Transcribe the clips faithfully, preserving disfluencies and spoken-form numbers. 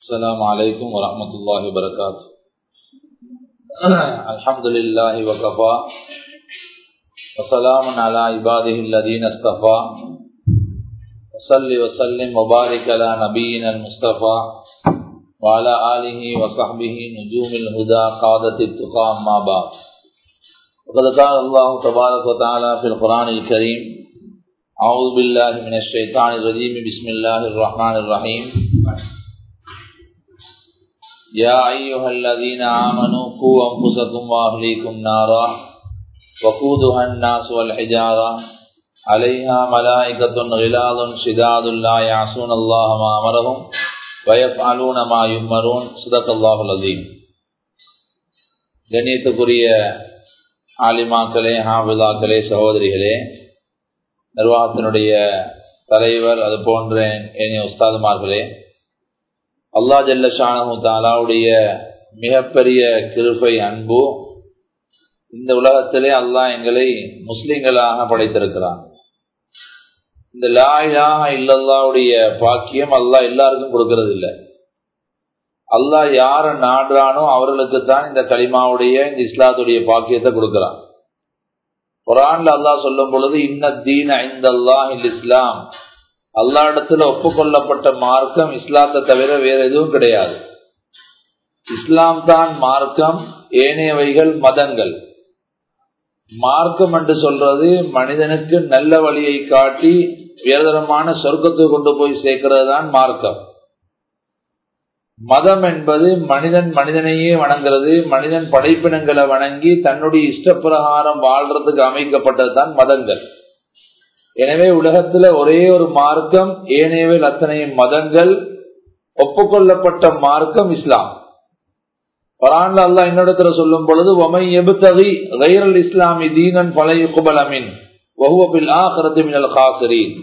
السلام عليكم ورحمة الله وبركاته. الحمد لله وكفى وسلام على عباده الذين اصطفى وصل وسلم وبارك على نبينا المصطفى وعلى آله وصحبه نجوم الهدى قادة التقى أما بعد. وقد قال الله تبارك وتعالى في القرآن الكريم: أعوذ بالله من الشيطان الرجيم، بسم الله الرحمن الرحيم. يا أيها الذين آمنوا قوا أنفسكم وأهليكم نارا وقودها الناس والحجارة عليها ملائكة غلاظ شداد لا يعصون الله ما أمرهم ويفعلون ما يؤمرون. صدق الله العظيم. கண்ணியத்துக்குரிய ஆலிமாக்களே, ஹாஃபிதாக்களே, சகோதரிகளே, நிர்வாகத்தினுடைய தலைவர், அது போன்ற ஏனைய உஸ்தாதுமார்களே, அல்லாஹ் ஜல்ல ஷானஹு தஆலாவுடைய மிகப்பெரிய கிருபை, அன்பு, இந்த உலகத்திலே அல்லாஹ் எங்களை முஸ்லிம்களாக படைத்திருக்கிறான். இந்த லா இலாஹா இல்லல்லாஹ்வுடைய பாக்கியம் அல்லாஹ் எல்லாருக்கும் கொடுக்கறது இல்லை. அல்லாஹ் யார நாடுறானோ அவர்களுக்கு தான் இந்த கலிமாவுடைய, இந்த இஸ்லாத்துடைய பாக்கியத்தை கொடுக்கிறான். குர்ஆன்ல அல்லாஹ் சொல்லும் பொழுது, இன்ன தீன இன்தல்லாஹில் இஸ்லாம், அல்லாஹ் இடத்துல ஒப்புக்கொள்ளப்பட்ட மார்க்கம் இஸ்லாத்தை தவிர வேற எதுவும் கிடையாது. இஸ்லாம் தான் மார்க்கம், ஏனையவைகள் மதங்கள். மார்க்கம் என்று சொல்றது மனிதனுக்கு நல்ல வழியை காட்டி உயர்தரமான சொர்க்கத்துக்கு கொண்டு போய் சேர்க்கிறது தான் மார்க்கம். மதம் என்பது மனிதன் மனிதனையே வணங்குறது, மனிதன் படைப்பினங்களை வணங்கி தன்னுடைய இஷ்டப்பிரகாரம் வாழ்றதுக்கு அமைக்கப்பட்டது தான் மதங்கள். எனவே உலகத்துல ஒரே ஒரு மார்க்கம், ஏனையவில் அத்தனை மதங்கள். ஒப்புக்கொள்ளப்பட்ட மார்க்கம் இஸ்லாம். குர்ஆன்ல அல்லாஹ் இன்னொருத்தர சொல்லும் பொழுது, வமை யப்தகி கைரல் இஸ்லாமி தீனன் ஃபலை யுக்பல மின் வஹுவ பில் ஆகிரத்தி மினல் காசிரீன்.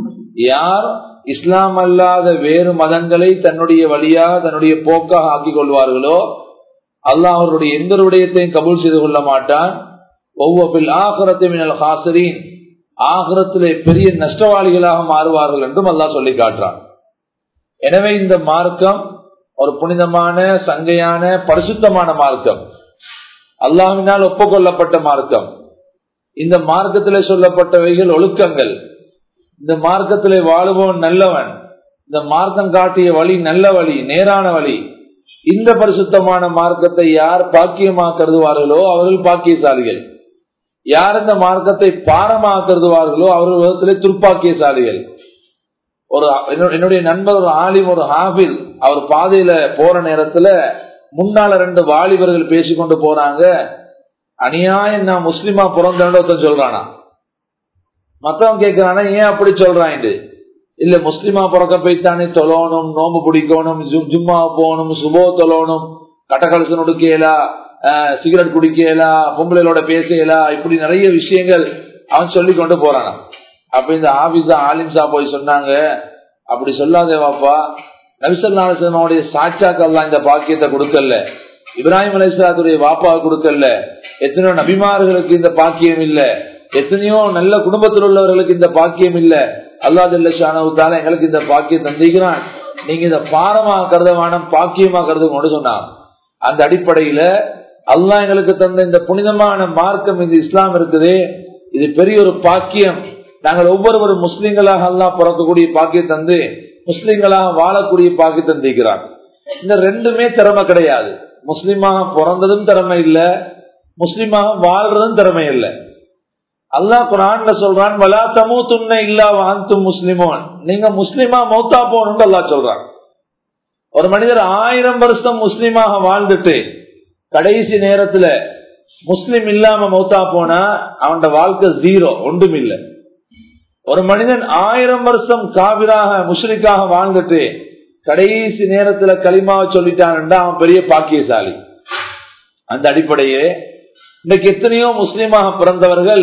யார் இஸ்லாம் அல்லாத வேறு மதங்களை தன்னுடைய வழியாக, தன்னுடைய போக்காக ஆக்கிக் கொள்வார்களோ அல்லாஹ் அவருடைய எந்த விடயத்தையும் கபூல் செய்து கொள்ள மாட்டான். வஹுவ பில் ஆகிரத்தி மினல் காசிரீன், ஆகிரத்திலே பெரிய நஷ்டவாளிகளாக மாறுவார்கள் என்றும் அல்லாஹ் சொல்லி காட்டுறான். எனவே இந்த மார்க்கம் ஒரு புனிதமான, சங்கையான, பரிசுத்தமான மார்க்கம், அல்லாஹ்வினால் ஒப்புக்கொள்ளப்பட்ட மார்க்கம். இந்த மார்க்கத்திலே சொல்லப்பட்டவைகள் ஒழுக்கங்கள். இந்த மார்க்கத்திலே வாழுபவன் நல்லவன், இந்த மார்க்கம் காட்டிய வழி நல்ல வழி, நேரான வழி. இந்த பரிசுத்தமான மார்க்கத்தை யார் பாக்கியமாக கருதுவார்களோ அவர்கள் பாக்கியசாலிகள். யார் இந்த மார்க்கத்தை பாரமாக கருதுவார்களோ அவர்கள் விதத்திலே துர்ப்பாக்கியசாலிகள். ஒரு என்னுடைய நண்பர், ஒரு ஆலிம், ஒரு ஹாஃபில், அவர் பாதையில போற நேரத்துல முன்னால ரெண்டு வாலிபர்கள் பேசிக்கொண்டு போறாங்க. அநியாயம், நான் முஸ்லிமா பிறந்தேன்னு ஒருத்தன் சொல்றானா. மத்தவன் கேட்கிறானா, ஏன் அப்படி சொல்றான்? இல்ல, முஸ்லிமா பிறக்க போய்த்தானே தொழணும், நோம்பு பிடிக்கணும், ஜும்மா போகணும், சுபோ தொழணும், கட்டகலசன் உடுக்கையலா, சிகரெட் குடிக்கலா, பொம்பளைகளோட பேசலா, இப்படி நிறைய விஷயங்கள் அவன் சொல்லி கொண்டு போறானா. அப்ப இந்த ஆபிஸா ஆலிம்சா போய் சொன்னாங்க, அப்படி சொல்லாதே வாப்பா, நபி ஸல்லல்லாஹு அலைஹி வஸல்லம் சாட்சாக்கு அல்லாஹ் இந்த பாக்கியத்தை கொடுக்கல, இப்ராஹிம் அலைஹிஸ்ஸலாத்துடைய வாப்பாவை கொடுக்கல, எத்தனையோ நபிமார்களுக்கு இந்த பாக்கியம் இல்ல, எத்தனையோ நல்ல குடும்பத்தில் உள்ளவர்களுக்கு இந்த பாக்கியம் இல்ல. அல்லாஹ் ஜல்ல ஷானஹு தஆலா எங்களுக்கு இந்த பாக்கியம் தந்திக்கிறான், நீங்க இந்த பாரமா கருதவான பாக்கியமா கருதுன்னு சொன்னாங்க. அந்த அடிப்படையில அல்லாஹ் எங்களுக்கு தந்த இந்த புனிதமான மார்க்கம், இந்த இஸ்லாம் இருக்குது, இது பெரிய ஒரு பாக்கியம். நாங்கள் ஒவ்வொருவரும் முஸ்லிம்களாக அல்லாஹ் பிறக்கக்கூடிய பாக்கியம் தந்து முஸ்லிம்களாக வாழக்கூடிய பாக்கியம் தந்திக்கிறார். இந்த ரெண்டுமே திறமை கிடையாது. முஸ்லிமாக பிறந்ததும் திறமை இல்ல, முஸ்லிமாக வாழ்றதும் திறமை இல்லை. அல்லாஹ் குர்ஆன்ல சொல்றான், வலா தமூதுன்ன இல்லா வஅன்தும் முஸ்லிமூன், நீங்க முஸ்லிமா மௌத்தா போகணும்னு அல்லாஹ் சொல்றான். ஒரு மனிதர் ஆயிரம் வருஷம் முஸ்லிமாக வாழ்ந்துட்டு கடைசி நேரத்துல முஸ்லிம் இல்லாம மௌத்தா போனா அவனோட வாழ்க்கை ஜீரோ, ஒன்றும் இல்லை. ஒரு மனிதன் ஆயிரம் வருஷம் காபிராக, முஷ்ரிக்காக வாழ்ந்துட்டு கடைசி நேரத்துல கலிமாவை சொல்லிட்டான்டா அவன் பெரிய பாக்கியசாலி. அந்த அடிப்படையே இன்னைக்கு எத்தனையோ முஸ்லிமாக பிறந்தவர்கள்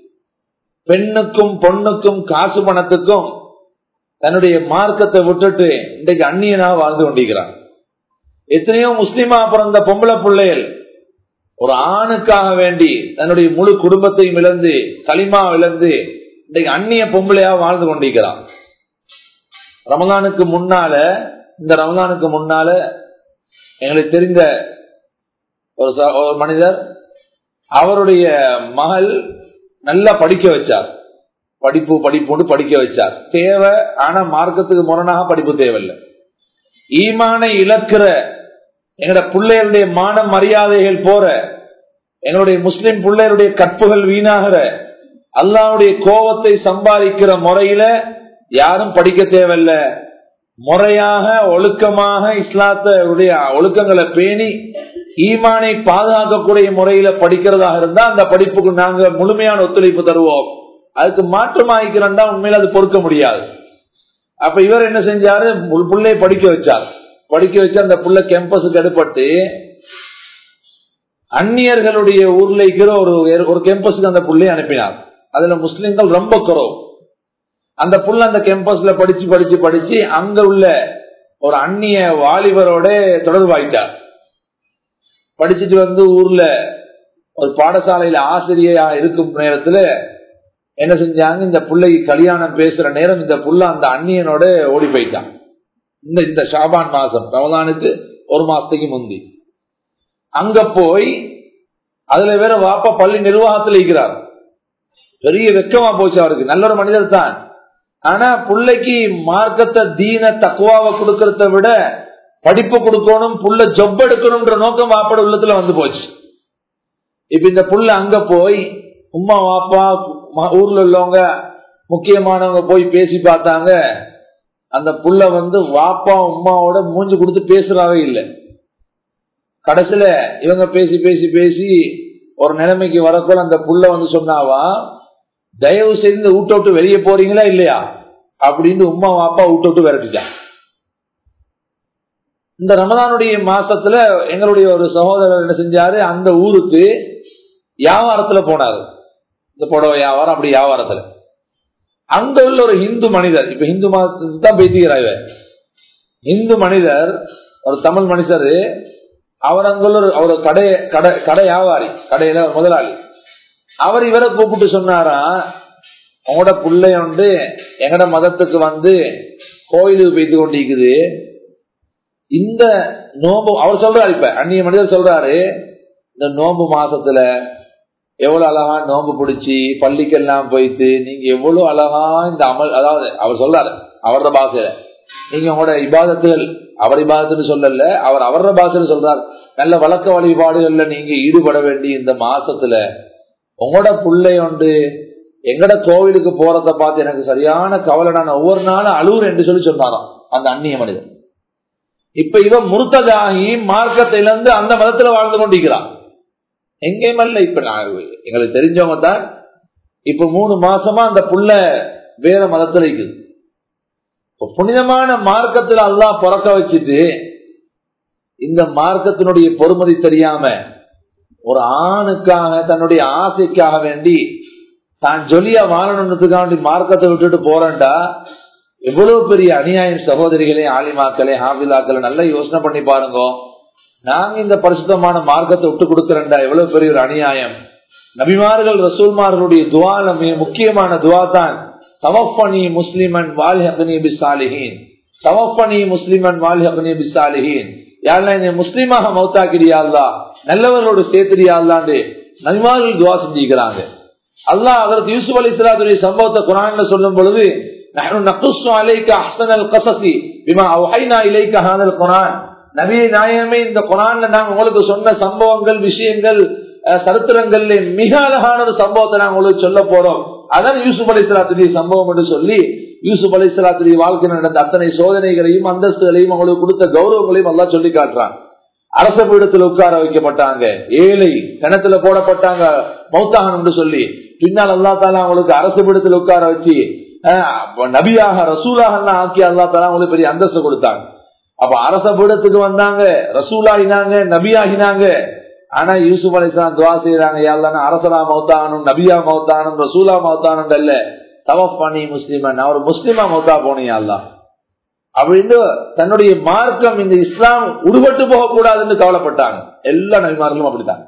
பெண்ணுக்கும் பொண்ணுக்கும் காசு பணத்துக்கும் தன்னுடைய மார்க்கத்தை விட்டுட்டு இன்றைக்கு அந்நியனாக வாழ்ந்து கொண்டிருக்கிறான். எத்தனையோ முஸ்லிமா பிறந்த பொம்பளை பிள்ளைகள் ஒரு ஆணுக்காக வேண்டி தன்னுடைய முழு குடும்பத்தையும் இழந்து, களிமா இழந்து இன்றைக்கு அந்நிய பொம்பளையா வாழ்ந்து கொண்டிருக்கிறான். ரமலானுக்கு முன்னால இந்த ரமலானுக்கு முன்னால எங்களுக்கு தெரிந்த ஒரு ஒரு மனிதர், அவருடைய மகள் நல்லா படிக்க வச்சார். படிப்பு படிப்பு படிக்க வச்சார். தேவை, ஆனா மார்க்கத்துக்கு முரணாக படிப்பு தேவையில்லை. ஈமானை இழக்கிற எங்களுடைய பிள்ளைகளுடைய மான மரியாதைகள் போற, எங்களுடைய முஸ்லிம் பிள்ளைகளுடைய கற்புகள் வீணாகிற, அல்லாஹ்வுடைய கோபத்தை சம்பாதிக்கிற முறையில யாரும் படிக்க தேவையில்லை. முறையாக ஒழுக்கமாக இஸ்லாத்துடைய ஒழுக்கங்களை பேணி ஈமானை பாதுகாக்கக்கூடிய முறையில படிக்கிறதாக இருந்தா அந்த படிப்புக்கு நாங்க முழுமையான ஒத்துழைப்பு தருவோம். அதுக்கு மாற்றமாயிக்கிறோம்னா உண்மையில அது பொறுக்க முடியாது. அப்ப இவர் என்ன செஞ்சாரு, புள்ளைய படிக்க வச்சார். படிக்க வச்சு அந்த புள்ள கேம்பஸுக்கு எடுப்பட்டு அந்நியர்களுடைய ஊர்ல இருக்கிற ஒரு ஒரு கேம்பஸுக்கு அந்த புள்ளைய அனுப்பினார். அதுல முஸ்லிம்கள் ரொம்ப குறவு. அந்த புள்ள அந்த கேம்பஸ்ல படிச்சு படிச்சு படிச்சு அங்க உள்ள ஒரு அந்நிய வாலிபரோட தொடர்பாயிட்டார். படிச்சுட்டு வந்து ஊர்ல ஒரு பாடசாலையில ஆசிரியரா இருக்கும் நேரத்துல என்ன செஞ்சாங்க, இந்த பிள்ளைக்கு கல்யாணம் பேசுற நேரம் இந்த புள்ள அந்த அந்நியனோட ஓடி போயிட்டான். இந்த இந்த ஷாபான் மாசம் ரமலானுக்கு ஒரு மாசத்துக்கு முந்தி அங்க போய் அதுல வேற வாப்பா பள்ளி நிர்வாகத்தில் இருக்கிறார். பெரிய வெக்கமா போச்சு அவருக்கு. நல்ல ஒரு மனிதர் தான். ஆனா பிள்ளைக்கு மார்க்கத்தை தீன தக்குவாவை கொடுக்கறத விட படிப்பு கொடுக்கணும், புள்ள ஜொப் எடுக்கணும்ன்ற நோக்கம் வாப்பட உள்ளத்துல வந்து போச்சு. இப்ப இந்த புள்ள அங்க போய் உம்மா வாப்பா ஊர்ல உள்ளவங்க முக்கியமானவங்க போய் பேசி பார்த்தாங்க. அந்த புள்ள வந்து வாப்பா உம்மாவோட மூஞ்சி கொடுத்து பேசுறாவே இல்லை. கடைசியில இவங்க பேசி பேசி பேசி ஒரு நிலைமைக்கு வரக்குள்ள அந்த புள்ள வந்து சொன்னாவா, தயவு செய்து ஊட்ட விட்டு வெளியே போறீங்களா இல்லையா அப்படின்னு உம்மா வாப்பா ஊட்ட விட்டு விரட்டிட்டான். இந்த ரமதானுடைய மாசத்துல எங்களுடைய ஒரு சகோதரர் என்ன செஞ்சாரு, அந்த ஊருக்கு வியாபாரத்துல போனாரு. இந்த புடவை வியாபாரம் அப்படி வியாபாரத்துல அங்க உள்ள ஒரு இந்து மனிதர், இப்ப இந்து மதத்துக்கு தான் பேசிக்கிறாங்க, இந்து மனிதர் ஒரு தமிழ் மனிதர், அவர் அங்குள்ள ஒரு கடை கடை கடை வியாபாரி, கடையில முதலாளி. அவர் இவரை கூப்பிட்டு சொன்னாரா, உங்களோட பிள்ளை வந்து எங்கட மதத்துக்கு வந்து கோயிலுக்கு போய்த்து கொண்டிருக்குது. இந்த நோம்பு அவர் சொல்றாரு, இப்ப அந்நிய மனிதர் சொல்றாரு, இந்த நோம்பு மாசத்துல எவ்வளவு அழகா நோம்பு பிடிச்சி பள்ளிக்கெல்லாம் போயிட்டு நீங்க எவ்வளவு அழகா இந்த அமல், அதாவது அவர் சொல்றாரு அவரோட பாஷையில, நீங்க உங்களோட இபாதத்துகள், அவர் இபாதத்துன்னு சொல்லல, அவர் அவரோட பாஷையில சொல்றாரு, நல்ல வழக்க வழிபாடுகள்ல நீங்க ஈடுபட வேண்டிய இந்த மாசத்துல உங்களோட பிள்ளை உண்டு எங்கட கோவிலுக்கு போறத பார்த்து எனக்கு சரியான கவலை, நான் ஒவ்வொரு நாளும் அழுவுர் என்று சொல்லி சொன்னாராம் அந்த அந்நிய மனிதன். இப்ப இவன் முர்த்ததாகி மார்க்கத்திலிருந்து அந்த மதத்துல வாழ்ந்து கொண்டிருக்கிறான். எங்கேயும் இல்ல. இப்ப நான் எங்களுக்கு தெரிஞ்சவங்க தான் இப்ப மூணு மாசமா அந்த புள்ள வேற மதத்துல இருக்குது. புனிதமான மார்க்கத்துல அல்லாஹ் பிறக்க வச்சுட்டு இந்த மார்க்கத்தினுடைய பொறுமதி தெரியாம ஒரு ஆணுக்காக தன்னுடைய ஆசைக்காக வேண்டி தான் ஜொலியா வாழணுன்றதுக்காண்டி மார்க்கத்தை விட்டுட்டு போறேன்டா எவ்வளவு பெரிய அநியாயம். சகோதரிகளே, ஆலிமாக்களே, ஹாபிலாக்களே, நல்லா யோசனை பண்ணி பாருங்க. நாங்க இந்த பரிசுத்தமான மார்க்கத்தை விட்டு கொடுக்கிறேன்டா எவ்வளவு பெரிய ஒரு அநியாயம். நபிமார்கள் ரசூல்மார்களுடைய துவால மிக முக்கியமான துவா தான் தவஃபனி முஸ்லிமன் வால்ஹக்னி பிஸ்ஸாலிஹீன், தவஃபனி முஸ்லிமன் வால்ஹக்னி பிஸ்ஸாலிஹீன். யாரெல்லாம் இந்த முஸ்லிமாக மௌத்தாக்கிறியா அல்லாஹ், நல்லவர்களோடு சேர்த்துறியா அல்லாண்டு நபிமார்கள் துவா செஞ்சுக்கிறாங்க. அல்லாஹ் அதற்கு யூசுப் அலைஹிஸ்ஸலாத்துடைய சம்பவத்தை குர்ஆன்ல சொல்லும் பொழுது நஹ்னு நக்ஸு அலைக அஹ்ஸனல் கஸஸி பிமா அவ்ஹைனா இலைக ஹாதல் குர்ஆன், நபியே நாயகமே இந்த குர்ஆன்ல நாங்க உங்களுக்கு சொன்ன சம்பவங்கள், விஷயங்கள், சரித்திரங்கள்ல மிக அழகான ஒரு சம்பவத்தை நாங்க உங்களுக்கு சொல்ல போறோம். அதான் யூசுப் அலைஹிஸ்ஸலாத்துடைய சம்பவம் என்று சொல்லி யூசுப் அலைஹிஸ்ஸலாத்துடைய வாழ்க்கையில் நடந்த அத்தனை சோதனைகளையும் அந்தஸ்துகளையும் அவங்களுக்கு கொடுத்த கௌரவங்களையும் அல்லாஹ் சொல்லி காட்டுறான். அரச பீடத்தில் உட்கார வைக்கப்பட்டாங்க, ஏழை கிணத்துல போடப்பட்டாங்க மௌத்தாகன் என்று சொல்லி, பின்னால் அல்லா தாலா அவங்களுக்கு அரசு பீடத்தில் உட்கார வச்சு நபியாக ரசூலாக ஆக்கி அல்லா தாலா அவங்களுக்கு பெரிய அந்தஸ்து கொடுத்தாங்க. அப்ப அரச பீடத்துக்கு வந்தாங்க, ரசூலாகினாங்க, நபியாகினாங்க. ஆனா யூசுப் அலைஹிஸ்ஸலாம் துவா செய்யறாங்க, யாரெல்லாம் அரசரா மௌத்தாகணும், நபியா மௌத்தாகணும், ரசூலா மௌத்தாகணும் அல்ல, தவஃபனி முஸ்லிமன், அவர் முஸ்லிமா மௌத்தா போனீங்க அல்லாஹ் அப்படின்னு தன்னுடைய மார்க்கம் இந்த இஸ்லாம் உருவட்டு போக கூடாதுன்னு கவலைப்பட்டாங்க. எல்லா நபிமார்களும் அப்படித்தான்.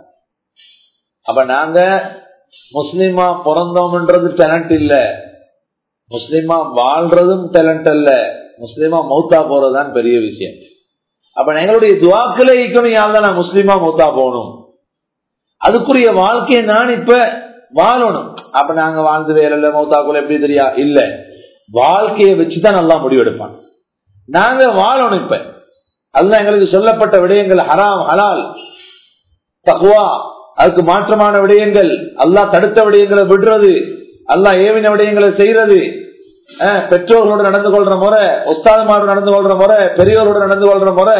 அப்ப நாங்க முஸ்லிமா பிறந்தோம்ன்றது டேலண்ட் இல்ல, முஸ்லிமா வாழ்றதும் டேலண்ட் அல்ல, முஸ்லிமா மௌத்தா போறதுதான் பெரிய விஷயம். அப்ப எங்களுடைய துவாக்களை ஈக்கணும், யாருதான் நான் முஸ்லிமா மௌத்தா போகணும், அதுக்குரிய வாழ்க்கையை நான் இப்ப வாழணும். அப்ப நாங்க வாழ்ந்து வேலை மௌத்தாக்குள்ள எப்படி தெரியா இல்ல, வாழ்க்கையை வச்சுதான் நல்லா முடிவெடுப்பான். நாங்க வாழணும். இப்ப அதுதான் எங்களுக்கு சொல்லப்பட்ட விடயங்கள், ஹராம் ஹலால் தக்வா, அதுக்கு மாற்றமான விடயங்கள், அல்லாஹ் தடுத்த விடயங்களை விடுறது, அல்லாஹ் ஏவின விடயங்களை செய்யறது, பெற்றோர்களோடு நடந்து கொள்ற முறை, உஸ்தாதுமாரோடு நடந்து கொள்ற முறை, பெரியோரோடு நடந்து கொள்ற முறை,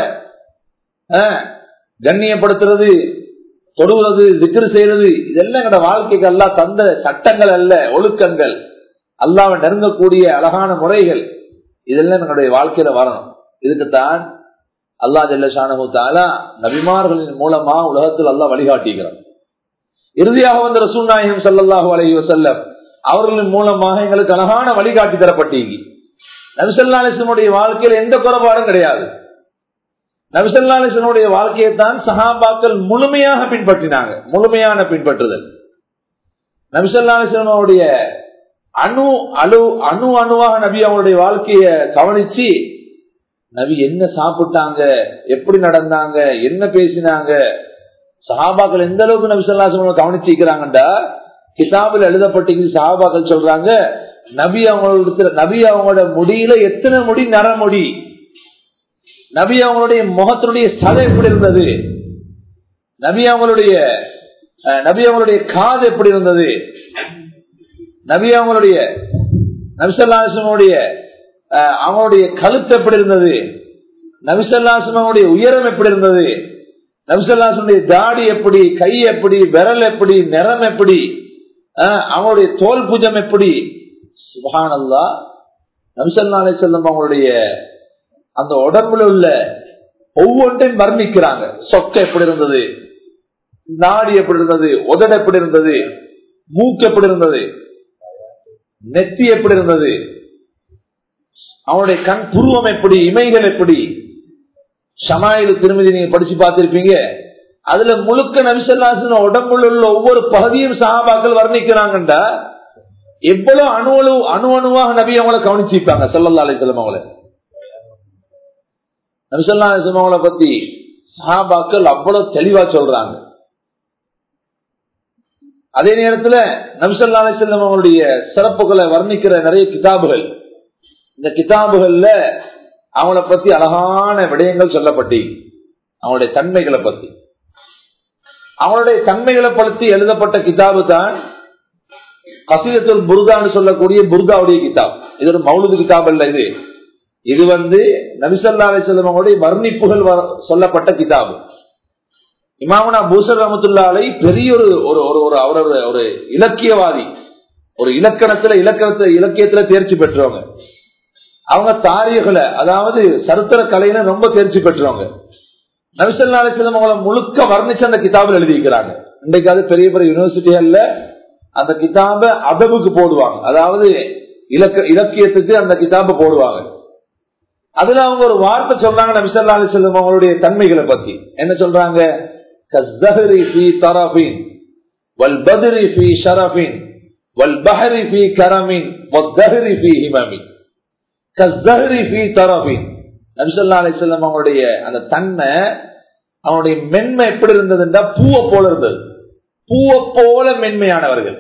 கண்ணியப்படுத்துறது, தொடுவது, திக்ரு செய்யறது, இதெல்லாம் எங்களோட வாழ்க்கைக்கு அல்லாஹ் தந்த சட்டங்கள் அல்ல, ஒழுக்கங்கள், அல்லாஹ்வை நெருங்கக்கூடிய அழகான முறைகள், இதெல்லாம் எங்களுடைய வாழ்க்கையில வரணும். இதுக்குத்தான் அல்லாஹ் ஜல்ல ஷானஹு தஆலா நபிமார்களின் மூலமா உலகத்தில் அல்லாஹ் வழிகாட்டுகிறார். இறுதியாக வந்த ரசூல் நாயகம் ஸல்லல்லாஹு அலைஹி வஸல்லம் அவர்களின் மூலமாக எங்களுக்கு அழகான வழிகாட்டி தரப்பட்டீங்க. நபி ஸல்லல்லாஹு அலைஹி வஸல்லம் உடைய வாழ்க்கையில் எந்த குறைபாடும் கிடையாது. நபி ஸல்லல்லாஹு அலைஹி வஸல்லம் உடைய வாழ்க்கையை தான் சஹாபாக்கள் முழுமையாக பின்பற்றினாங்க. முழுமையான பின்பற்றுதல். நபி ஸல்லல்லாஹு அலைஹி வஸல்லம் உடைய அணு அணு அணு அணுவாக நபி அவங்களுடைய வாழ்க்கையை கவனிச்சு, நபி என்ன சாப்பிட்டாங்க, எப்படி நடந்தாங்க, என்ன பேசினாங்க, சஹாபாக்கள் எந்த அளவுக்கு நபி ஸல்லல்லாஹு அலைஹி வஸல்லம் கவனிச்சிருக்கிறாங்கடா கிதாபில் எழுதப்பட்டு சஹாபாக்கள் சொல்றாங்க, நபி அவங்களோட நபி அவங்களோட முடியில எத்தனை முடி நரமுடி, நபி அவங்களுடைய முகத்தினுடைய சதை எப்படி இருந்தது, நபி அவங்களுடைய நபி அவங்களுடைய காது எப்படி இருந்தது, நபி அவங்களுடைய நபி ஸல்லல்லாஹு அலைஹி வஸல்லம் அவங்களுடைய கழுத்து எப்படி இருந்தது, நபி ஸல்லல்லாஹு அலைஹி வஸல்லம் உயரம் எப்படி இருந்தது, நபி ஸல்லல்லாஹு அலைஹி வஸல்லம் தாடி எப்படி, கை எப்படி, விரல் எப்படி, நிறம் எப்படி, அவங்களுடைய தோல் பூஜம் எப்படி. சுப்ஹானல்லாஹ். நபி ஸல்லல்லாஹு அலைஹி வஸல்லம் அவங்களுடைய அந்த உடம்புல உள்ள ஒவ்வொன்றையும் வர்ணிக்கிறாங்க. சொக்க எப்படி இருந்தது, நாடி எப்படி இருந்தது, உதடு எப்படி இருந்தது, மூக்கு எப்படி இருந்தது, நெத்தி எப்படி இருந்தது, அவனுடைய கண் புருவம் எப்படி, இமைகள் எப்படி. ஷமாயிலு திருமதி நீங்க படிச்சு பார்த்திருப்பீங்க. அதுல முழுக்க நபி ஸல்லல்லாஹு அலைஹி வஸல்லம் உடம்புல உள்ள ஒவ்வொரு பகுதியும் சஹாபாக்கள் வர்ணிக்கிறாங்கண்டா எவ்வளவு அணு அணு அணு அணுவாக நபி அவங்களை கவனிச்சிருப்பாங்க ஸல்லல்லாஹு அலைஹி வஸல்லம் அவங்களை. நபி ஸல்லல்லாஹு அலைஹி வஸல்லம் அவங்களை பத்தி சஹாபாக்கள் அவ்வளவு தெளிவா சொல்றாங்க. அதே நேரத்துல நபி ஸல்லல்லாஹு அலைஹி வஸல்லம் அவங்களுடைய சிறப்புகளை வர்ணிக்கிற நிறைய கிதாபுகள், இந்த கிதாபுகள்ல அவங்கள பத்தி அழகான விடயங்கள் சொல்லப்பட்டு, அவங்களுடைய தன்மைகளை பத்தி அவங்களுடைய தன்மைகளை பற்றி எழுதப்பட்ட கிதாபு தான் கஸீதத்துல் புர்தான்னு சொல்லக்கூடிய புர்தாவுடைய கிதாப். இது ஒரு மௌலிது கிதாப் அல்ல. இது இது வந்து நபி ஸல்லல்லாஹு அலைஹி வஸல்லம் அவங்களுடைய வர்ணிப்புகள் சொல்லப்பட்ட கிதாபு. இமாமுனா பூஸர் ரஹ்மத்துல்லாஹி அலைஹி பெரிய ஒரு ஒரு அவரோட ஒரு இலக்கியவாதி, ஒரு இலக்கணத்துல இலக்கணத்துல இலக்கியத்துல தேர்ச்சி பெற்றவங்க. அவங்க தாரீகளை, அதாவது சரித்திர கலையில ரொம்ப தேர்ச்சி பெற்றவங்க. நபி ஸல்லல்லாஹு அலைஹி வஸல்லம் அவங்களை முழுக்க வர்ணிச்சு அந்த கிதாபில் எழுதிக்கிறாங்க. இன்றைக்கு அது பெரிய பெரிய யூனிவர்சிட்டிகள்ல அந்த கிதாப அதபுக்கு போடுவாங்க, அதாவது இலக்க இலக்கியத்துக்கு அந்த கிதாப போடுவாங்க. அதுல அவங்க ஒரு வார்த்தை சொல்றாங்க நபி ஸல்லல்லாஹு அலைஹி வஸல்லம் அவங்களுடைய தன்மைகளை பத்தி. என்ன சொல்றாங்க? கஸ்ஸஹரி ஃபீ தரஃபின் வல் பத்ரி ஃபீ ஷரஃபின் வல் பஹரி ஃபீ கரமின் வத்தஹரி ஃபீ ஹிமமின். கஸ்ஸஹரி ஃபீ தரஃபின். நபி ஸல்லல்லாஹு அலைஹி வஸல்லம் அவங்களுடைய அந்த தன்மை, அவனுடைய மென்மை எப்படி இருந்ததுன்னா பூவை போல இருந்தது. பூவை போல மென்மையானவர்கள்.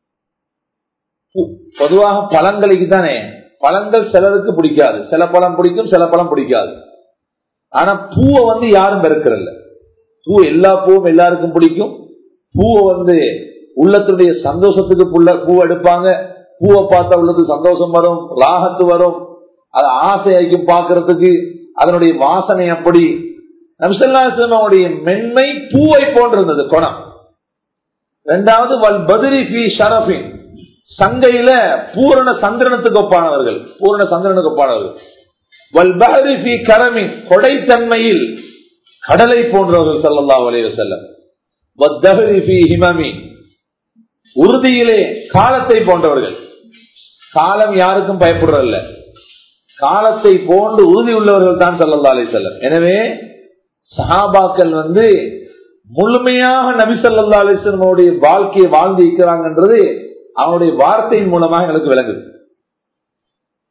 பொதுவாக பழங்களுக்கு தானே, பழங்கள் சிலருக்கு பிடிக்காது, சில பழம் பிடிக்கும், சில பழம் பிடிக்காது. ஆனா பூவை வந்து யாரும் வெறுக்கிறல்ல. பூ எல்லா பூவும் எல்லாருக்கும் பிடிக்கும். பூவை வந்து உள்ளத்துடைய சந்தோஷத்துக்கு பூ எடுப்பாங்க. பூவை பார்த்தா உள்ளத்துக்கு சந்தோஷம் வரும், ராகத்து வரும், அது ஆசையாக்கும் பார்க்கறதுக்கு. அதனுடைய வாசனை அப்படி. நபி ஸல்லல்லாஹு அலைஹி வஸல்லம் அவருடைய மென்மை பூவை போன்றிருந்தது குணம். இரண்டாவது வல் பத்ரி ஃபீ ஷரஃபின், சங்கையில பூரண சந்திரனுக்கு ஒப்பானவர்கள், பூரண சந்திரனுக்கு ஒப்பானவர்கள். வல் பஹரி ஃபீ கரமின், கொடைத்தன்மையில் கடலை போன்றவர்கள் ஸல்லல்லாஹு அலைஹி வஸல்லம். வத்தஹரி ஃபீ ஹிமமி, உறுதியிலே காலத்தை போன்றவர்கள். காலம் யாருக்கும் பயப்படுறல்ல, காலத்தை போன்று உறுதி உள்ளவர்கள் தான் ஸல்லல்லாஹு அலைஹி வஸல்லம். எனவே சஹாபாக்கள் வந்து முழுமையாக நபி ஸல்லல்லாஹு அலைஹி வஸல்லம் வாழ்க்கையை வாழ்ந்து இருக்கிறாங்கன்றது அவனுடைய வார்த்தையின் மூலமாக எங்களுக்கு விளங்குது.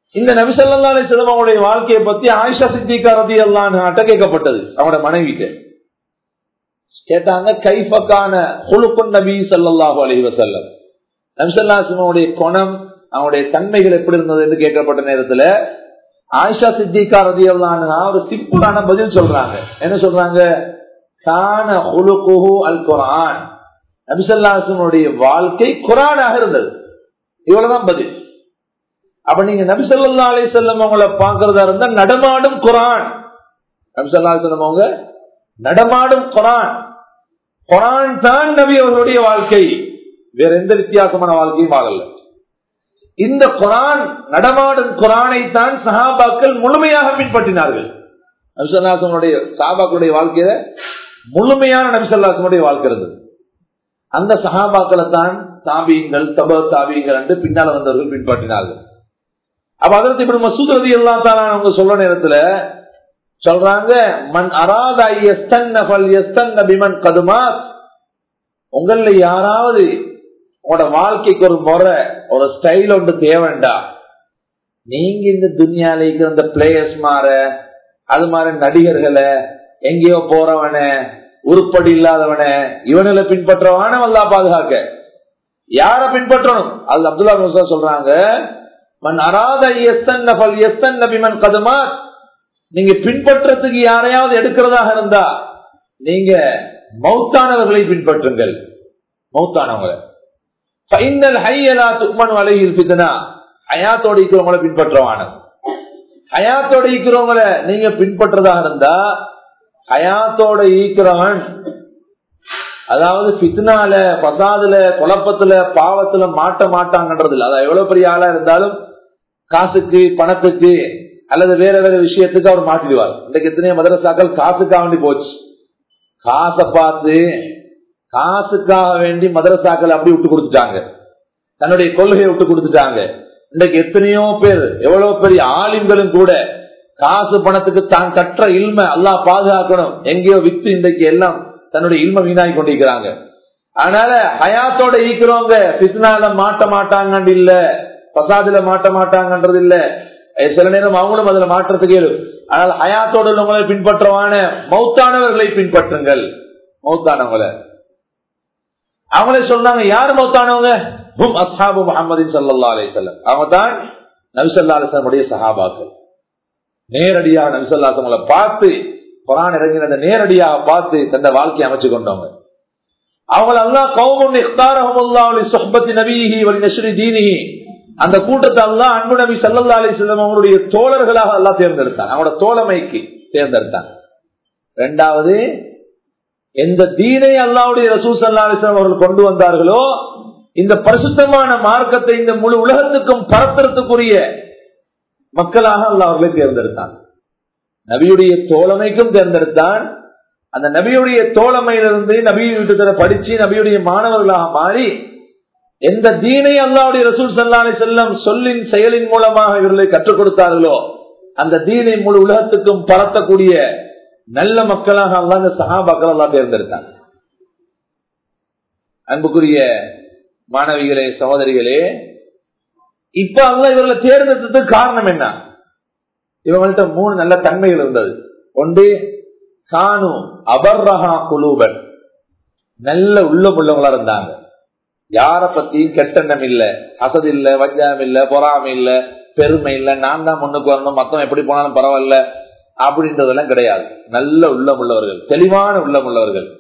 இந்த நபி ஸல்லல்லாஹு அலைஹி வஸல்லம் அவங்களுடைய வாழ்க்கையை பத்தி ஆயிஷா சித்திகா ரலியல்லாஹு அன்ஹா கேட்கப்பட்டது. அவங்களோட மனைவிக்கு கேட்டாங்க, கைஃபகான குலுகுன் நபி ஸல்லல்லாஹு அலைஹி வஸல்லம், நபி ஸல்லல்லாஹு அலைஹி வஸல்லம் குணம் அவங்களுடைய தன்மைகள் எப்படி இருந்தது என்று கேட்கப்பட்ட நேரத்துல ஆயிஷா சித்திகா ரலியல்லாஹு அன்ஹா ஒரு சிம்பிளான பதில் சொல்றாங்க. என்ன சொல்றாங்க? கான குலுகுஹு அல் குர்ஆன், நபி ஸல்லல்லாஹு அலைஹி வஸல்லம் வாழ்க்கை குர்ஆனாக இருந்தது. இவ்வளவுதான் பதில். அப்ப நீங்க நபி ஸல்லல்லாஹு அலைஹி வஸல்லம் அவங்கள பாக்குறதா இருந்தா நடமாடும் குர்ஆன். நபி ஸல்லல்லாஹு அலைஹி வஸல்லம் அவங்க நடமாடும் குர்ஆன். குர்ஆன் தான் நபி அவர்களுடைய வாழ்க்கை, வேற எந்த வித்தியாசமான வாழ்க்கையும் வாழல. இந்த குர்ஆன் நடமாடும் குர்ஆனை தான் சஹாபாக்கள் முழுமையாக பின்பற்றினார்கள். நபி ஸல்லல்லாஹு அலைஹி வஸல்லம் சஹாபாக்களுடைய வாழ்க்கையில முழுமையான நபி ஸல்லல்லாஹு அலைஹி வஸல்லம் வாழ்க்கை இருந்தது. அந்த சஹாபாக்களை தான் தாபீங்கள் தப தாபீங்கள் என்று பின்னால் வந்தவர்கள் பின்பற்றினார்கள். அப்ப அதற்கு இப்படி மசூத் ரலியல்லாஹு தஆலா அவங்க சொல்ற நேரத்துல சொல்றாங்க, மன் அராத யஸ்தன்ன ஃபல்யஸ்தன்ன பிமன் கத் மாத், உங்கள யாராவது உங்களோட வாழ்க்கைக்கு ஒரு முறை ஒரு ஸ்டைல் ஒன்று தேவைண்டா, நீங்க இந்த துனியால இருக்கிற அந்த பிளேயர்ஸ் மாற அது மாதிரி நடிகர்களை எங்கேயோ போறவன உருப்படி இல்லாதவன இவனை பின்பற்றவான அல்லாஹ் பாதுகாக்க. யார பின்பற்றணும்? அது அப்துல்லா முசா சொல்றாங்க, மன் அராத யஸ்தன்ன ஃபல்யஸ்தன்ன பிமன் கத் மாத், நீங்க பின்பற்றதுக்கு யாரையாவது எடுக்கிறதாக இருந்தா நீங்க மௌத்தானவர்களை பின்பற்றுங்கள். மௌத்தானவங்க ஹயாத்தோடு இருக்கிறவங்களை பின்பற்றவான, ஹயாத்தோடு இருக்கிறவங்களை நீங்க பின்பற்றதாக இருந்தா, ஹயாத்தோட ஈக்கிறவன் அதாவது பித்னால பசாதுல குழப்பத்துல பாவத்துல மாட்ட மாட்டாங்கன்றது இல்ல. அதாவது எவ்வளவு பெரிய ஆளா இருந்தாலும் காசுக்கு பணத்துக்கு அல்லது வேற வேற விஷயத்துக்கு அவர் மாட்டிடுவார். இன்றைக்கு எத்தனையோ மதரசாக்கள் காசுக்காக வேண்டி போச்சு. காசை பார்த்து காசுக்காக வேண்டி மதரசாக்கள் அப்படி விட்டு கொடுத்துட்டாங்க, தன்னுடைய கொள்கையை விட்டு கொடுத்துட்டாங்க. இன்றைக்கு எத்தனையோ பேர் எவ்வளவு பெரிய ஆலிம்களும் கூட காசு பணத்துக்கு தான் கற்ற இல்ம அல்லாஹ் பாதுகாக்கணும் எங்கேயோ வித்து இன்றைக்கு எல்லாம் தன்னுடைய இல்ம வீணாகி கொண்டிருக்கிறாங்க. அதனால ஹயாத்தோட ஈக்கிறவங்க பித்னால மாட்ட மாட்டாங்கன்னு இல்ல, பசாதுல மாட்ட மாட்டாங்கன்றது இல்ல. சில நேரம் அவங்களும் அதுல மாற்றத்துக்கு இயலும். ஆனால் ஹயாத்தோடு உள்ளவங்களை பின்பற்றவான மௌத்தானவர்களை பின்பற்றுங்கள். மௌத்தானவங்களை அவங்களே சொன்னாங்க, யாரு மௌத்தானவங்க? ஹும் அஸ்ஹாபு முஹம்மதின் ஸல்லல்லாஹு அலைஹி வஸல்லம், அவங்க தான் நபி ஸல்லல்லாஹு அலைஹி வஸல்லம் உடைய சஹாபாக்கள். நேரடியாக நபி ஸல்லல்லாஹு அலைஹி வஸல்லம் பார்த்து குர்ஆன் இறங்கினதை நேரடியாக பார்த்து தன்னுடைய வாழ்க்கையை அமைச்சு கொண்டவங்க. அவங்கள அல்லாஹ் கௌமுன் இக்தாரஹுமுல்லாஹு லிசுஹ்பத்தி நபியிஹி வ லிநஷ்ரி தீனிஹி, அந்த கூட்டத்தை அல்லாஹ் அன்பு நபி ஸல்லல்லாஹு அலைஹி வஸல்லம் அவங்களுடைய தோழர்களாக அல்லாஹ் தேர்ந்தெடுத்தான், அவங்களோட தோழமைக்கு தேர்ந்தெடுத்தான். இரண்டாவது, எந்த தீனை அல்லாஹ்வுடைய ரசூல் ஸல்லல்லாஹு அலைஹி வஸல்லம் அவர்கள் கொண்டு வந்தார்களோ இந்த பரிசுத்தமான மார்க்கத்தை இந்த முழு உலகத்துக்கும் பரத்துறதுக்குரிய மக்களாக அல்லாஹ் அவர்களை தேர்ந்தெடுத்தான். நபியுடைய தோழமைக்கும் தேர்ந்தெடுத்தான். அந்த நபியுடைய தோழமையிலிருந்து நபியை படிச்சு நபியுடைய மாணவர்களாக மாறி எந்த தீனை அல்லாஹ்வுடைய ரசூல் ஸல்லல்லாஹு அலைஹி வஸல்லம் சொல்லின் செயலின் மூலமாக இவர்களை கற்றுக் கொடுத்தார்களோ அந்த தீனை முழு உலகத்துக்கும் பரத்தக்கூடிய நல்ல மக்களாக அல்லாஹ் இந்த சஹாபாக்கள் அல்லாஹ் தேர்ந்தெடுத்தாங்க. அன்புக்குரிய மாணவிகளே சகோதரிகளே, இப்ப அல்லாஹ் இவர்களை தேர்ந்தெடுத்ததுக்கு காரணம் என்ன? இவங்கள்ட்ட மூணு நல்ல தன்மைகள் இருந்தது. ஒன்று, கானு அபர்ரஹா குலூபன், நல்ல உள்ளம் உள்ளவங்களா இருந்தாங்க. யார பத்தியும் கெட்டெண்ணம் இல்ல, அசது இல்ல, வஞ்சகம் இல்ல, பொறாமை இல்ல, பெருமை இல்ல, நான் தான் முன்னுக்கு வரணும், மத்தம் எப்படி போனாலும் பரவாயில்ல அப்படின்றதெல்லாம் கிடையாது. நல்ல உள்ளம் உள்ளவர்கள், தெளிவான உள்ளம் உள்ளவர்கள்,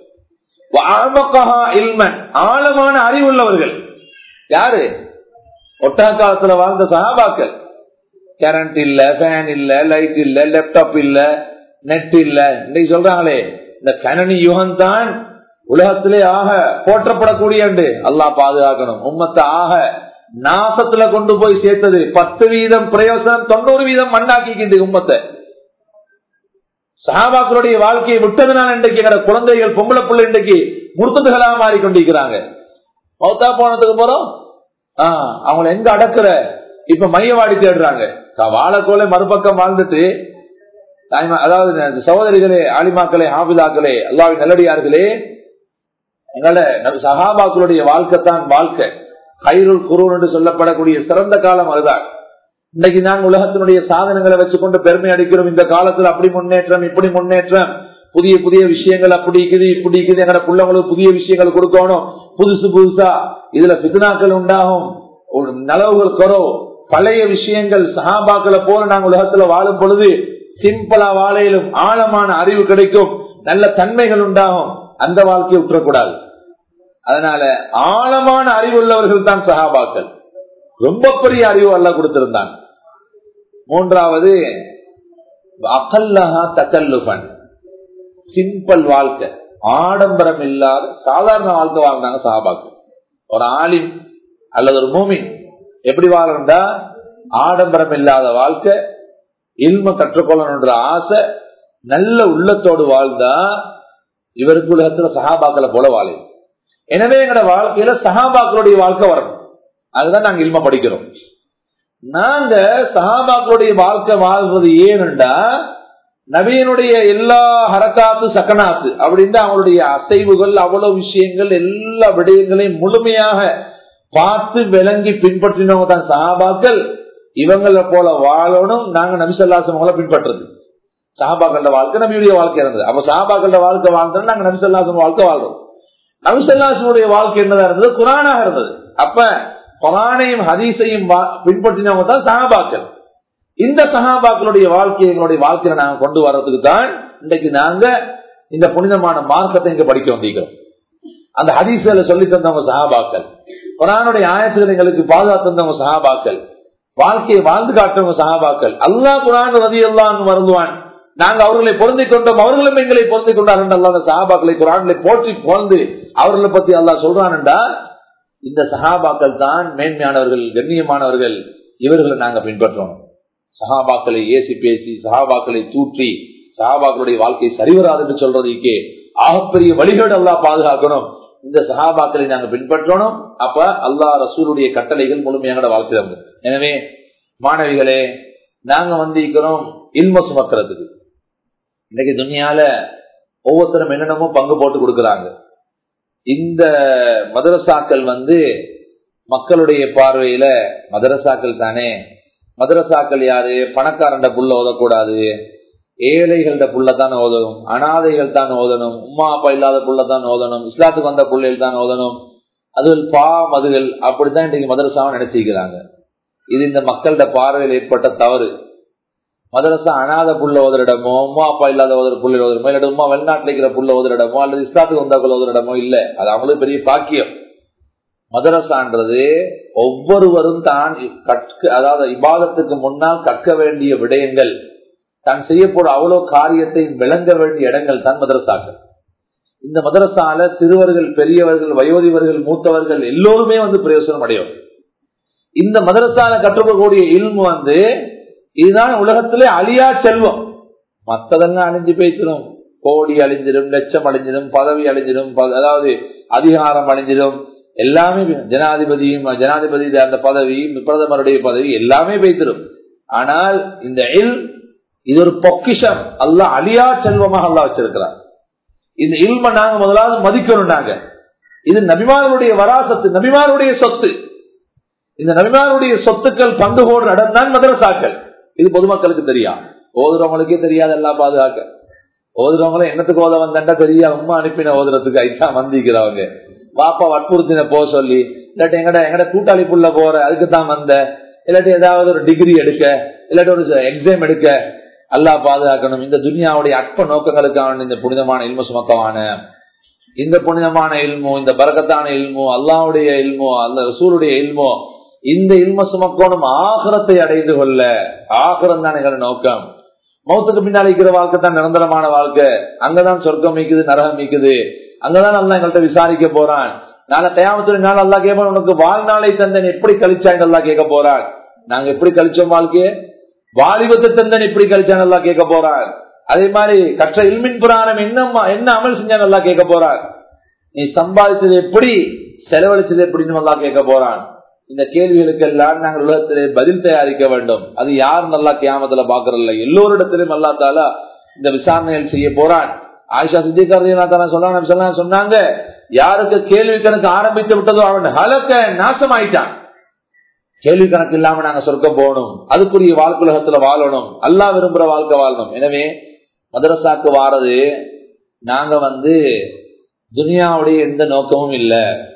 ஆழமான அறிவுள்ளவர்கள். யாரு? ஒட்டா காலத்துல வாழ்ந்த சஹாபாக்கள். கரண்ட் இல்ல, ஃபேன் இல்ல, லைட் இல்ல, லேப்டாப் இல்ல, நெட் இல்ல. இன்னைக்கு சொல்றாங்களே இந்த கணனி யுகம் தான் உலகத்திலே ஆக போற்றப்படக்கூடிய அல்லாஹ் பாதுகாக்கணும். உம்மத்தை ஆக நாசத்துல கொண்டு போய் சேர்த்தது. பத்து வீதம் பிரயோசனம், தொண்ணூறு வீதம் மண்ணாக்கிக்கின்ற உம்மத்தை. சஹாபாக்களுடைய வாழ்க்கையை விட்டதுனால இன்றைக்கு எங்க குழந்தைகள் பொம்பளை பிள்ளை இன்றைக்கு முர்த்ததுகளாக மாறிக்கொண்டிருக்கிறாங்க. மௌத்தா போனதுக்கு போறோம் ஆஹ் அவங்களை எங்க அடக்குற இப்ப மையவாடி தேடுறாங்க. வாழக்கோலை மறுபக்கம் வாழ்ந்துட்டு, அதாவது சகோதரிகளே, ஆலிமாக்களே, ஹாபிதாக்களே, அல்லாஹ்வின் நல்லடியார்களே, எங்கள சஹாபாக்களுடைய வாழ்க்கை தான் வாழ்க்கை. கைருல் குரூன் என்று சொல்லப்படக்கூடிய சிறந்த காலம் அதுதான். இன்னைக்கு நாங்க உலகத்தினுடைய சாதனங்களை வச்சுக்கொண்டு பெருமை அடிக்கிறோம். இந்த காலத்துல அப்படி முன்னேற்றம், இப்படி முன்னேற்றம், புதிய புதிய விஷயங்கள் அப்படி இருக்குது இப்படி இருக்குது, எங்கட பிள்ளைங்களுக்கு புதிய விஷயங்கள் கொடுக்கணும், புதுசு புதுசா இதுல பித்னாக்கள் உண்டாகும், நலவுகள் குறவு, பழைய விஷயங்கள். சஹாபாக்களை போல நாங்க உலகத்துல வாழும் பொழுது சிம்பிளா வாழையிலும் ஆழமான அறிவு கிடைக்கும், நல்ல தன்மைகள் உண்டாகும். அந்த வாழ்க்கையை விட்டுறக்கூடாது. அதனால ஆழமான அறிவு உள்ளவர்கள் தான் சஹாபாக்கள். ரொம்ப பெரிய அறிவு அல்லாஹ் கொடுத்திருந்தாங்க. மூன்றாவது அகல்லஹா தகல்லுஃபன், சிம்பிள் வாழ்க்கை, ஆடம்பரம் இல்லாத சாதாரண வாழ்க்கை வாழ்ந்தாங்க சஹாபாக்கள். ஒரு ஆலிம் அல்லது ஒரு மூமின் எப்படி வாழண்டா, ஆடம்பரம் இல்லாத வாழ்க்கை, இல்ம கற்றுக்கொள்ளணுன்ற ஆசை, நல்ல உள்ளத்தோடு வாழ்ந்தா இவருக்கு உலகத்துல சஹாபாக்களை போல வாழ. எனவே எங்களோட வாழ்க்கையில சஹாபாக்களுடைய வாழ்க்கை வரணும். அதுதான் நாங்க இல்ம படிக்கிறோம். நாங்க சஹாபாக்களுடைய வாழ்க்கை வாழ்றது ஏனென்றா, நபியினுடைய எல்லா ஹரக்காத்து சக்கனாத்து அப்படின்னா அவங்களுடைய அசைவுகள், அவ்வளவு விஷயங்கள், எல்லா விடயங்களையும் முழுமையாக பார்த்து விளங்கி பின்பற்றினவங்க தான் சஹாபாக்கள். இவங்களை போல வாழணும் நாங்க நபி ஸல்லல்லாஹு அலைஹி வஸல்லம் பின்பற்றது. சஹாபாக்களோட வாழ்க்கை நபியுடைய வாழ்க்கை இருந்தது. அப்ப சஹாபாக்களோட வாழ்க்கை வாழ்ந்தோம், நாங்க நபி ஸல்லல்லாஹு அலைஹி வஸல்லம் வாழ்க்கை வாழ்றோம். நபி ஸல்லல்லாஹு அலைஹி வஸல்லம் வாழ்க்கை என்னதா இருந்தது? குர்ஆனாக இருந்தது. அப்ப குர்ஆனையும் ஹதீஸையும் பின்பற்றினவங்க தான் சஹாபாக்கள். இந்த சஹாபாக்களுடைய வாழ்க்கையை எங்களுடைய வாழ்க்கையில நாங்க கொண்டு வர்றதுக்கு தான் இன்றைக்கு நாங்க இந்த புனிதமான மார்க்கத்தை இங்க படிக்க வந்திருக்கிறோம். அந்த ஹதீஸ்களை சொல்லி தந்தவங்க சஹாபாக்கள், குர்ஆனுடைய ஆயத்துகளை எங்களுக்கு பாதுகாத்து தந்தவங்க சஹாபாக்கள், வாழ்க்கையை வாழ்ந்து காட்டுறவங்க சஹாபாக்கள். அல்லாஹ் குர்ஆன் ரலியல்லாஹு வருந்துவான், நாங்க அவர்களை பொருந்திக் கொண்டோம், அவர்களும் எங்களை பொருந்திக் கொண்டார்கள். அல்லாஹ் சஹாபாக்களை குர்ஆனிலே போற்றி புகழ்ந்து அவர்களை பத்தி அல்லாஹ் சொல்றான்டா, இந்த சஹாபாக்கள் தான் மேன்மையானவர்கள், கண்ணியமானவர்கள். இவர்களை நாங்க பின்பற்றோம். சஹாபாக்களை ஏசி பேசி, சஹாபாக்களை தூற்றி, சஹாபாக்களுடைய வாழ்க்கை சரிவராது என்று சொல்றதுக்கே ஆகப்பெரிய வழிகேடு அல்லாஹ் பாதுகாக்கணும். இந்த சஹாபாக்களை நாங்க பின்பற்றணும். அப்ப அல்லாஹ் ரசூலுடைய கட்டளைகள் முழுமையாக வாழ்க்கை. எனவே மாணவிகளே, நாங்க வந்திருக்கிறோம் இல்ம சுமக்கிறதுக்கு. இன்னைக்கு துனியால ஒவ்வொருத்தரும் என்னென்னமோ பங்கு போட்டு கொடுக்கறாங்க. இந்த மதரசாக்கள் வந்து மக்களுடைய பார்வையில மதரசாக்கள் தானே, மதரசாக்கள் யாரு, பணக்காரண்ட புள்ள ஓதக்கூடாது, ஏழைகள புள்ளதான் ஓதணும், அனாதைகள் தான் ஓதணும், உமா அப்பா இல்லாத புள்ளதான் ஓதணும், இஸ்லாத்துக்கு வந்த பிள்ளைகள் தான் ஓதணும், அது பா மதுகள், அப்படித்தான் இன்றைக்கு மதரசாவை நினைச்சிருக்கிறாங்க. இது இந்த மக்களோட பார்வையில் ஏற்பட்ட தவறு. மதரசா அனாத புள்ள ஓதரிடமோ, உமா அப்பா இல்லாத ஓதர புள்ள ஓதரமோ, இல்லாட்டி உமா வெளிநாட்டில் இருக்கிற புள்ள ஓதரிடமோ அல்லது இஸ்லாத்துக்கு வந்தாக்கள் ஓதரிடமோ இல்ல. அது அவங்களுக்கு பெரிய பாக்கியம். மதரசான்றது ஒவ்வொருவரும் தான் கற்க, அதாவது இபாதத்துக்கு முன்னால் கற்க வேண்டிய விடயங்கள், தான் செய்யப்போற அவ்வளவு காரியத்தை விளங்க வேண்டிய இடங்கள் தான் மதரசாக்கள். இந்த மதரசால சிறுவர்கள், பெரியவர்கள், வயோதிபர்கள், மூத்தவர்கள் எல்லோருமே வந்து பிரயோசனம் அடையும். இந்த மதரசால கற்றுக்கக்கூடிய இல்மு வந்து இதுதான் உலகத்திலே அழியா செல்வம். மற்றதெல்லாம் அழிஞ்சு பேசிடும், கோடி அழிஞ்சிடும், லட்சம் அழிஞ்சிடும், பதவி அழிஞ்சிடும், அதாவது அதிகாரம் அழிஞ்சிடும், எல்லாமே ஜனாதிபதியும் ஜனாதிபதி அந்த பதவி, பிரதமருடைய பதவி எல்லாமே பேசிடும். ஆனால் இந்த இல் இது ஒரு பொக்கிஷம், அல்லாஹ் அழியா செல்வமாக அல்லாஹ் வச்சிருக்கிறார். இந்த இல்ம நாங்க முதலாவது மதிக்கணும். நாங்க இது நபிமாருடைய வராசத்து, நபிமாருடைய சொத்து. இந்த நபிமாருடைய சொத்துக்கள் பங்கு போடுற இடம் தான் மதரசாக்கள். இது பொதுமக்களுக்கு தெரியாது, ஓதுறவங்களுக்கே தெரியாது. எல்லாம் பாதுகாக்க ஓதுறவங்களும் என்னத்துக்கு ஓத வந்தா தெரியாது, உமா அனுப்பின ஓதுறதுக்கு ஐட்டா வந்திக்கிறவங்க, பாப்பா வற்புறுத்தின போ சொல்லி, இல்லாட்டி எங்கட எங்கட கூட்டாளி புள்ள போற அதுக்குத்தான் வந்த, இல்லாட்டி ஏதாவது ஒரு டிகிரி எடுக்க, இல்லாட்டி ஒரு எக்ஸாம் எடுக்க. அல்லாஹ் பாதுகாக்கணும். இந்த துனியாவுடைய அற்ப நோக்கங்களுக்கான இந்த புனிதமான இல்மு சுமக்கமான இந்த புனிதமான இல்மோ, இந்த பரக்கத்தான இல்மோ, அல்லாஹ்வுடைய இல்மோ, அல்ல ரசூலுடைய இல்மோ, இந்த இல்ம சுமக்கணும் ஆகிரத்தை அடைந்து கொள்ள. ஆகிரம் தான் எங்களோட நோக்கம். மௌத்துக்கு பின்னால் இருக்கிற வாழ்க்கை தான் நிரந்தரமான வாழ்க்கை. அங்கதான் சொர்க்கம் மீக்குது, நரகம் மீக்குது. அங்கதான் அல்லாஹ் எங்கள்கிட்ட விசாரிக்க போறான். நாளை கயாமத்துடைய நாள் அல்லாஹ் கேட்பான், உனக்கு வாழ்நாளை தந்தன் எப்படி கழிச்சாங்க அல்லாஹ் கேட்க போறான். நாங்க எப்படி கழிச்சோம் வாழ்க்கைய, வாலிபத்தை தந்தன் எப்படி கழிச்சாங்க அல்லாஹ் கேட்க போறான். அதே மாதிரி கற்ற இல்மின் புராணம் என்ன என்ன அமல் செஞ்சாங்க அல்லாஹ் கேட்க போறான். நீ சம்பாதிச்சது எப்படி, செலவழிச்சது எப்படின்னு அல்லாஹ் கேட்க போறான். இந்த கேள்விகளுக்கு எல்லாம் நாங்கள் உலகத்திலே பதில் தயாரிக்க வேண்டும். அது யாரும் நல்லா கியாமத்துல பாக்குறதில்ல, எல்லோரிடத்திலும் அல்லாஹ் தஆலா இந்த விசாரணைகள் செய்ய போறான். ஆயிஷா சித்திகா ரலியல்லாஹு அன்ஹா சொன்னாங்க, யாருக்கு கேள்வி கணக்கு ஆரம்பித்து விட்டதோ அவன் ஹலக்க நாசமாயிட்டான். கேள்வி கணக்கு இல்லாம நாங்க சொர்க்கம் போகணும், அதுக்குரிய வாழ்க்கையுலகத்துல வாழணும், அல்லாஹ் விரும்புற வாழ்க்கை வாழணும். எனவே மதரசாக்கு வாரது நாங்க வந்து துனியாவுடைய எந்த நோக்கமும் இல்ல.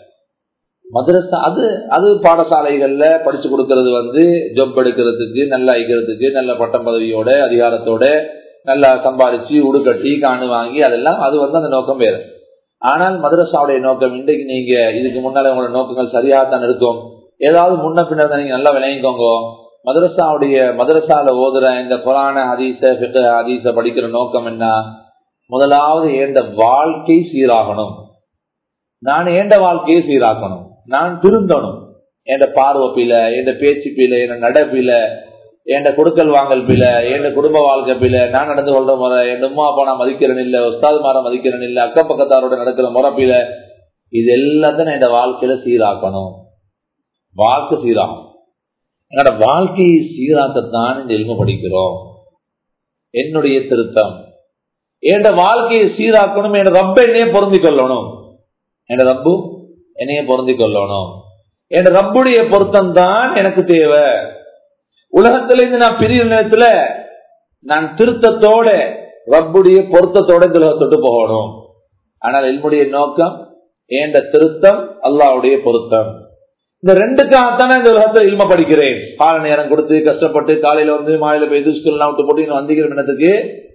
மதரசா அது அது பாடசாலைகள்ல படிச்சு கொடுக்கறது வந்து ஜொப் எடுக்கிறதுக்கு, நல்லா ஐக்கிறதுக்கு, நல்ல பட்டம் பதவியோட அதிகாரத்தோட நல்லா சம்பாதிச்சு உடுக்கட்டி காணு வாங்கி அதெல்லாம் அது வந்து அந்த நோக்கம் வேறு. ஆனால் மதரசாவுடைய நோக்கம் இன்றைக்கு நீங்க இதுக்கு முன்னால உங்களோட நோக்கங்கள் சரியாகத்தான் இருக்கும். ஏதாவது முன்ன பின்னர் நீங்க நல்லா விளங்கிக்கோங்க. மதரசாவுடைய மதரசால ஓதுற இந்த குரான ஹதீஸ ஃபிக்ஹ் ஹதீஸ படிக்கிற நோக்கம் என்ன? முதலாவது ஏண்ட வாழ்க்கை சீராகணும். நான் ஏண்ட வாழ்க்கையை சீராக்கணும், நான் திருந்தணும். என் பார்வை பில, என் பேச்சு பில, என் நடப்பில, என் கொடுக்கல் வாங்கல் பில, என் குடும்ப வாழ்க்கை பில, நான் நடந்து கொள்ற முறை, என் உமா அப்பா நான் மதிக்கிறேன் இல்ல, உஸ்தாது மாற மதிக்கிறேன் இல்ல, அக்கம் பக்கத்தாரோட நடக்கிற முறை பில, இது எல்லாத்தையும் என் வாழ்க்கையில சீராக்கணும். வாழ்க்கை சீராகும். என்னோட வாழ்க்கையை சீராக்கத்தான் இந்த இல்மு படிக்கிறோம். என்னுடைய திருத்தம் என் வாழ்க்கையை சீராக்கணும். என் ரப்ப என்னையே பொருந்தி கொள்ளணும். என் ரப்பு என்னையே பொருந்தி கொள்ளணும். என் ரப்புடைய பொருத்தம் தான் எனக்கு தேவை. உலகத்துல இருந்து நான் பிரிவு நேரத்துல நான் திருத்தத்தோட ரப்புடைய பொருத்தத்தோட இந்த உலகத்தொட்டு போகணும். ஆனால் என்னுடைய நோக்கம் என் திருத்தம், அல்லாஹ்வுடைய பொருத்தம். இந்த ரெண்டுக்காகத்தானே இந்த உலகத்துல இல்ம படிக்கிறேன். கால நேரம் கொடுத்து கஷ்டப்பட்டு காலையில வந்து மாலையில போய் ஸ்கூல்லாம் விட்டு போட்டு வந்திக்கிற இடத்துக்கு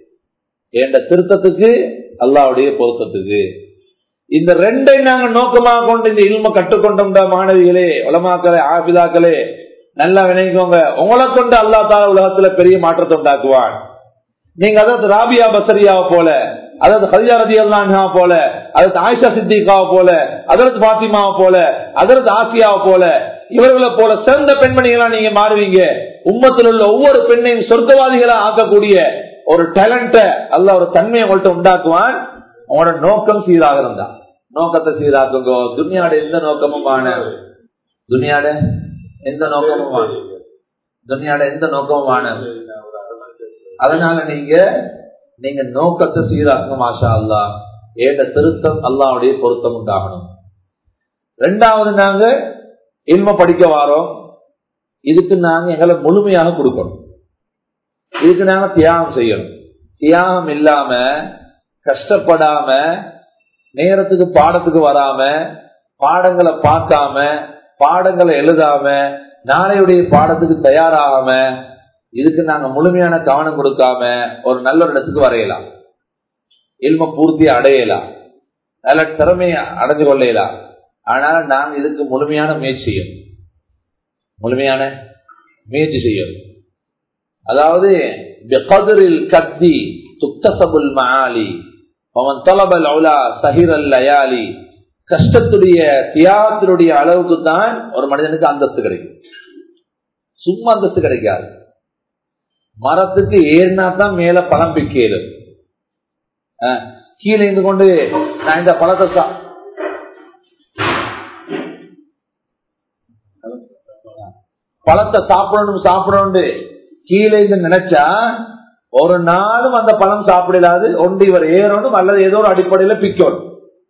என் திருத்தத்துக்கு, அல்லாஹ்வுடைய பொருத்தத்துக்கு. இந்த ரெண்டை நாங்க நோக்கமாக கொண்டு இந்த இல்ம கற்றுக்கொண்ட மாணவிகளே, உலமாக்களே, ஆபிதாக்களே நல்லா விளைவிக்கோங்க. உங்களை கொண்டு அல்லாஹ் தாலா உலகத்துல பெரிய மாற்றத்தை உண்டாக்குவான். நீங்க அதாவது ராபியா பசரியாவை போல, அதாவது ஹதிஜா ரலியல்லாஹு அன்ஹா போல, அதாவது ஆயிஷா சித்திகாவை போல, அதற்கு பாத்திமாவை போல, அதற்கு ஆசியாவை போல, இவர்களை போல சிறந்த பெண்மணிகளா நீங்க மாறுவீங்க. உம்மத்தில் உள்ள ஒவ்வொரு பெண்ணையும் சொர்க்கவாதிகளா ஆக்கக்கூடிய ஒரு டேலண்ட அல்லாஹ் ஒரு தன்மையை உங்கள்கிட்ட உண்டாக்குவான். உங்களோட நோக்கம் சீராக இருந்தா நோக்கத்தை சீராக்குங்க. துனியாட எந்த நோக்கமுமான துனியாட எந்த நோக்கமுமான துனியாட எந்த நோக்கமுமான அதனால நீங்க நீங்க நோக்கத்தை சீராக்குங்க. மாஷா அல்லாஹ், ஏட திருத்தம் அல்லாஹ்வுடைய பொருத்தம் உண்டாகணும். ரெண்டாவது, நாங்க இல்ம படிக்க வாரோம். இதுக்கு நாங்க எங்களை முழுமையாக கொடுக்கணும். இதுக்கு நாங்க தியாகம் செய்யணும். தியாகம் இல்லாம, கஷ்டப்படாம, நேரத்துக்கு பாடத்துக்கு வராம, பாடங்களை பார்க்காம, பாடங்களை எழுதாம, நாளையுடைய பாடத்துக்கு தயாராகாம, இதுக்கு நாங்க முழுமையான கவனம் கொடுக்காம ஒரு நல்ல ஒரு இடத்துக்கு வரையலாம், இல்ம பூர்த்தியை அடையலாம், நல்ல திறமையை அடைஞ்சு கொள்ளலாம். ஆனால நாங்க இதுக்கு முழுமையான முயற்சி செய்யணும். முழுமையான முயற்சி செய்யணும். அதாவது பிகத்ரில் கத்தி துக்தஸபுல் மஆலி வமன் தலபல் உலா ஸஹிரல் லயாலி. கஷ்டத்துடைய தியாகத்தினுடைய அளவுக்கு தான் ஒரு மனிதனுக்கு அந்தஸ்து கிடைக்கும். சும்மா அந்தஸ்து கிடைக்காது. மரத்துக்கு ஏறினா தான் மேல பழம் பிக்கேது. கீழே இருந்து கொண்டு நான் இந்த பழத்தை பழத்தை சாப்பிடணும் சாப்பிடணும் கீழே இருந்து நினைச்சா ஒரு நாளும் அந்த பழம் சாப்பிடலாது. ஒன்று இவர் ஏறணும் அல்லது ஏதோ ஒரு அடிப்படையில பிக்கணும்.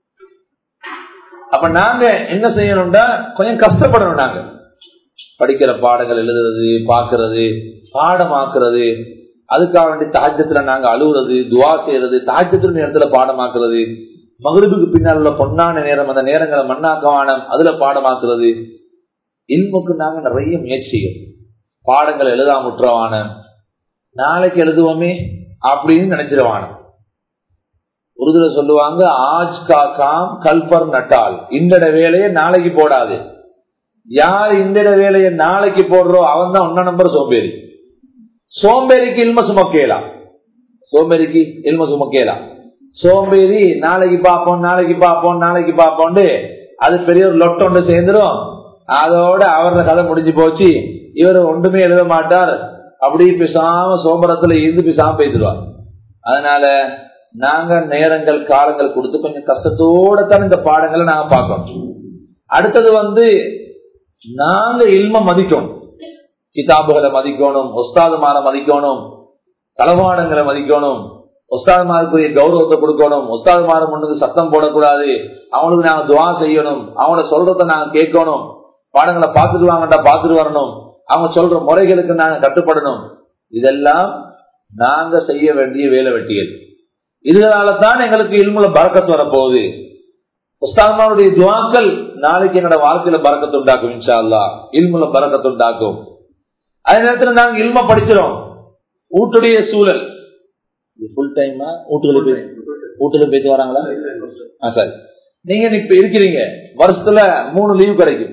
அப்ப நாங்க என்ன செய்யணும்டா கொஞ்சம் கஷ்டப்படணும். நாங்க படிக்கிற பாடங்கள் எழுதுறது, பாக்குறது, பாடமாக்குறது, அதுக்காக வேண்டி தஹஜ்ஜுதுல நாங்க அழுகுறது, துவா செய்யறது, தஹஜ்ஜுது நேரத்துல பாடமாக்குறது, மக்ரிபுக்கு பின்னால் உள்ள பொன்னான நேரம் அந்த நேரங்களை மண்ணாக்கவானம் அதுல பாடமாக்குறது. இல்முக்கு நாங்க நிறைய முயற்சிகள். பாடங்கள் எழுதாம முற்றவான நாளைக்கு எழுதுவோமே அப்படின்னு நினைச்சிருவான. உருதுல சொல்லுவாங்க, ஆஜ் கா காம் கல்பர் நட்டால். இந்தட வேலையை நாளைக்கு போடாது. யார் இந்த வேலையை நாளைக்கு போடுறோ அவன் தான் ஒன்னா நம்பர் சோம்பேறி. சோம்பேறிக்கு இல்ம சுமக்கலாம். சோம்பேறிக்கு இல்ம சுமக்கலாம். சோம்பேறி நாளைக்கு பார்ப்போம் நாளைக்கு பார்ப்போம் நாளைக்கு பார்ப்போம் அது பெரிய ஒரு லொட்டொண்டு சேர்ந்துடும். அதோட அவரோட கதை முடிஞ்சு போச்சு. இவர் ஒன்றுமே எழுத மாட்டார். அப்படி பேசாம சோம்பரத்துல இருந்து பேசாம பேசிடுவார். அதனால நாங்க நேரங்கள் காலங்கள் கொடுத்து கொஞ்சம் கஷ்டத்தோட தான் இந்த பாடங்களை நாங்க பார்க்கணும். அடுத்தது வந்து நாங்க இல்ம மதிக்கணும். கிதாபுகளை மதிக்கணும், உஸ்தாதுமார மதிக்கணும், தலவாடங்களை மதிக்கணும், உஸ்தாதுமாருக்குரிய கௌரவத்தை கொடுக்கணும். உஸ்தாதுமார முன்னுக்கு சத்தம் போடக்கூடாது. அவங்களுக்கு நாங்க துவா செய்யணும். அவங்கள சொல்றத நாங்க கேட்கணும். பாடங்களை பார்த்துட்டு வாங்கடா, பார்த்துட்டு வரணும், அவங்க சொல்ற முறைகளுக்கு நாங்க கட்டுப்படணும். இதெல்லாம் நாங்க செய்ய வேண்டிய வேலை வெட்டியல். இதனால தான் எங்களுக்கு இல்முல பரக்கத்து வரப்போகுது. உஸ்தாத்மாருடைய துஆக்கள் நாளைக்கு என்னோட வாழ்க்கையில பரக்கத்து உண்டாக்கும். இன்ஷா அல்லாஹ் இல்முல பரக்கத்து உண்டாக்கும். அதே நேரத்தில் நாங்க இல்ம படிக்கிறோம். வீட்டுடைய சூழல் ஃபுல் டைமா வீட்டுல வீட்டுல போயிட்டு வராங்களா? சரி, நீங்க இப்ப இருக்கிறீங்க, வருஷத்துல மூணு லீவு கிடைக்கும்.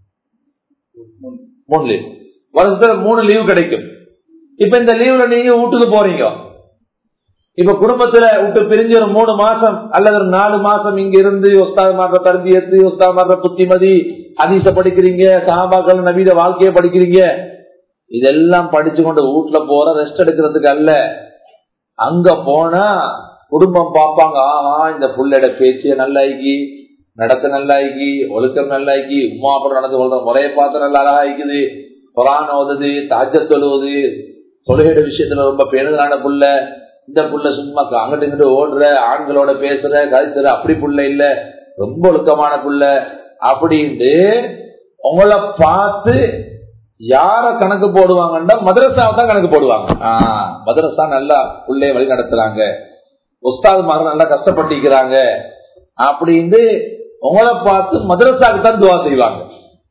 மூணு லீவ் வருஷத்துல மூணு லீவு கிடைக்கும். இப்ப இந்த லீவுல நீங்க வீட்டுக்கு போறீங்க. இப்ப குடும்பத்துல விட்டு பிரிஞ்சு ஒரு மூணு மாசம் அல்லது ஒரு நாலு மாசம் இங்க இருந்து உஸ்தாத் மாற்ற தர்பியத்து, உஸ்தாத் மாற்ற புத்திமதி, ஹதீஸ படிக்கிறீங்க, சஹாபாக்கள் நபீத வாழ்க்கையை படிக்கிறீங்க. இதெல்லாம் படிச்சு கொண்டு வீட்டுல போற ரெஸ்ட் எடுக்கிறதுக்கு அல்ல. அங்க போனா குடும்பம் பார்ப்பாங்க, ஆஹா இந்த புள்ளட பேச்சு நல்லாக்கி, நடத்த நல்லாக்கி, ஒழுக்கம் நல்லாக்கி, உமா அப்புறம் நடந்து கொள்ற முறையை பார்த்து நல்லா அழகா இருக்குது, குரான் ஓதுது, தஹஜ்ஜத் தொழுவது, தொழுகையோட விஷயத்துல ரொம்ப பேணுதலான புள்ள, இந்த புள்ள சும்மா அங்கிட்டு இங்கிட்டு ஓடுற, ஆண்களோட பேசுற கழிச்சுற அப்படி புள்ள இல்ல, ரொம்ப ஒழுக்கமான புள்ள அப்படின்ட்டு உங்களை பார்த்து யார கணக்கு போடுவாங்கன்னா மதரசாவை தான் கணக்கு போடுவாங்க. ஆஹ் மதரசா நல்லா புள்ளைய வழி நடத்துறாங்க, உஸ்தாது மாதிரி நல்லா கஷ்டப்பட்டிருக்கிறாங்க அப்படின்னு உங்களை பார்த்து மதரசாவுக்கு தான் துவா செய்வாங்க.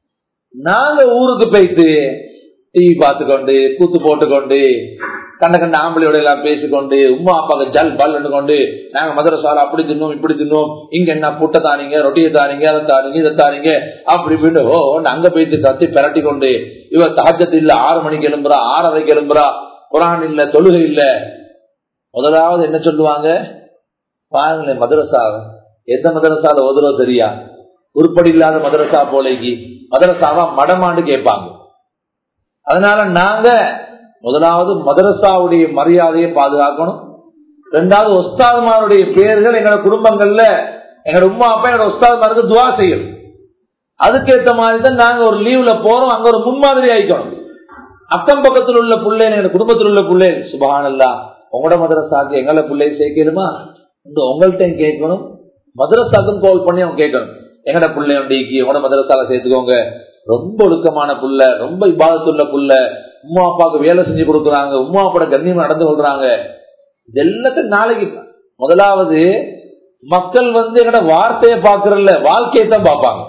நாங்க ஊருக்கு போயிட்டு டிவி பார்த்துக்கொண்டு கூத்து போட்டுக்கொண்டு கண்ட கண்ட ஆம்பளையோட எல்லாம் பேசிக்கொண்டு உமா அப்பாவுக்கு ஜல் பல் கொண்டு நாங்க மதரசால அப்படி தின்னோம் இப்படி தின்னோம், இங்க என்ன புட்டை தானீங்க, ரொட்டியை தானீங்க, அதை தானீங்க, இதை தானீங்க அப்படி இப்படின்னு ஓ அங்க போயிட்டு கத்தி பிரட்டி கொண்டு இவ தஹஜ்ஜத் இல்ல ஆறு மணிக்கு எழும்புறா, ஆறரைக்கு எழும்புறா, குரான் இல்ல, தொழுகை இல்ல. முதலாவது என்ன சொல்லுவாங்க பாருங்களேன், மதரசா எந்த மதரசால ஓதுறோ தெரியா, உருப்படி இல்லாத மதரசா போலைக்கு மதரசாவா மடமாண்டு கேட்பாங்க. அதனால நாங்க முதலாவது மதரசாவுடைய மரியாதையை பாதுகாக்கணும். ரெண்டாவது உஸ்தாதுமாருடைய பேர்கள் எங்களோட குடும்பங்கள்ல எங்களோட உமா அப்பா எங்களோட உஸ்தாதுமாருக்கு துவா செய்யணும். அதுக்கேற்ற மாதிரி தான் நாங்க ஒரு லீவ்ல போறோம், அங்க ஒரு முன்மாதிரி ஆயிக்கணும். அக்கம் பக்கத்தில் உள்ள பிள்ளை, எங்க குடும்பத்தில் உள்ள பிள்ளை சுபஹானல்லாஹ் உங்களோட மதரசாக்கு எங்களை பிள்ளை சேர்க்கணுமா உங்கள்கிட்ட கேட்கணும். மதரசாக்கும் கால் பண்ணி அவங்க கேட்கணும், எங்கட பிள்ளை ஒண்டிக்கு உங்களோட மதரசால சேர்த்துக்கோங்க, ரொம்ப ஒழுக்கமான புள்ள, ரொம்ப இபாதத்துள்ள புள்ள, உமா அப்பாவுக்கு வேலை செஞ்சு கொடுக்குறாங்க, உமா அப்பாவோட கண்ணியமா நடந்து கொள்றாங்க. இது எல்லாத்தையும் நாளைக்கு முதலாவது மக்கள் வந்து எங்கட வார்த்தையை பாக்குறல்ல, வாழ்க்கையை தான் பார்ப்பாங்க,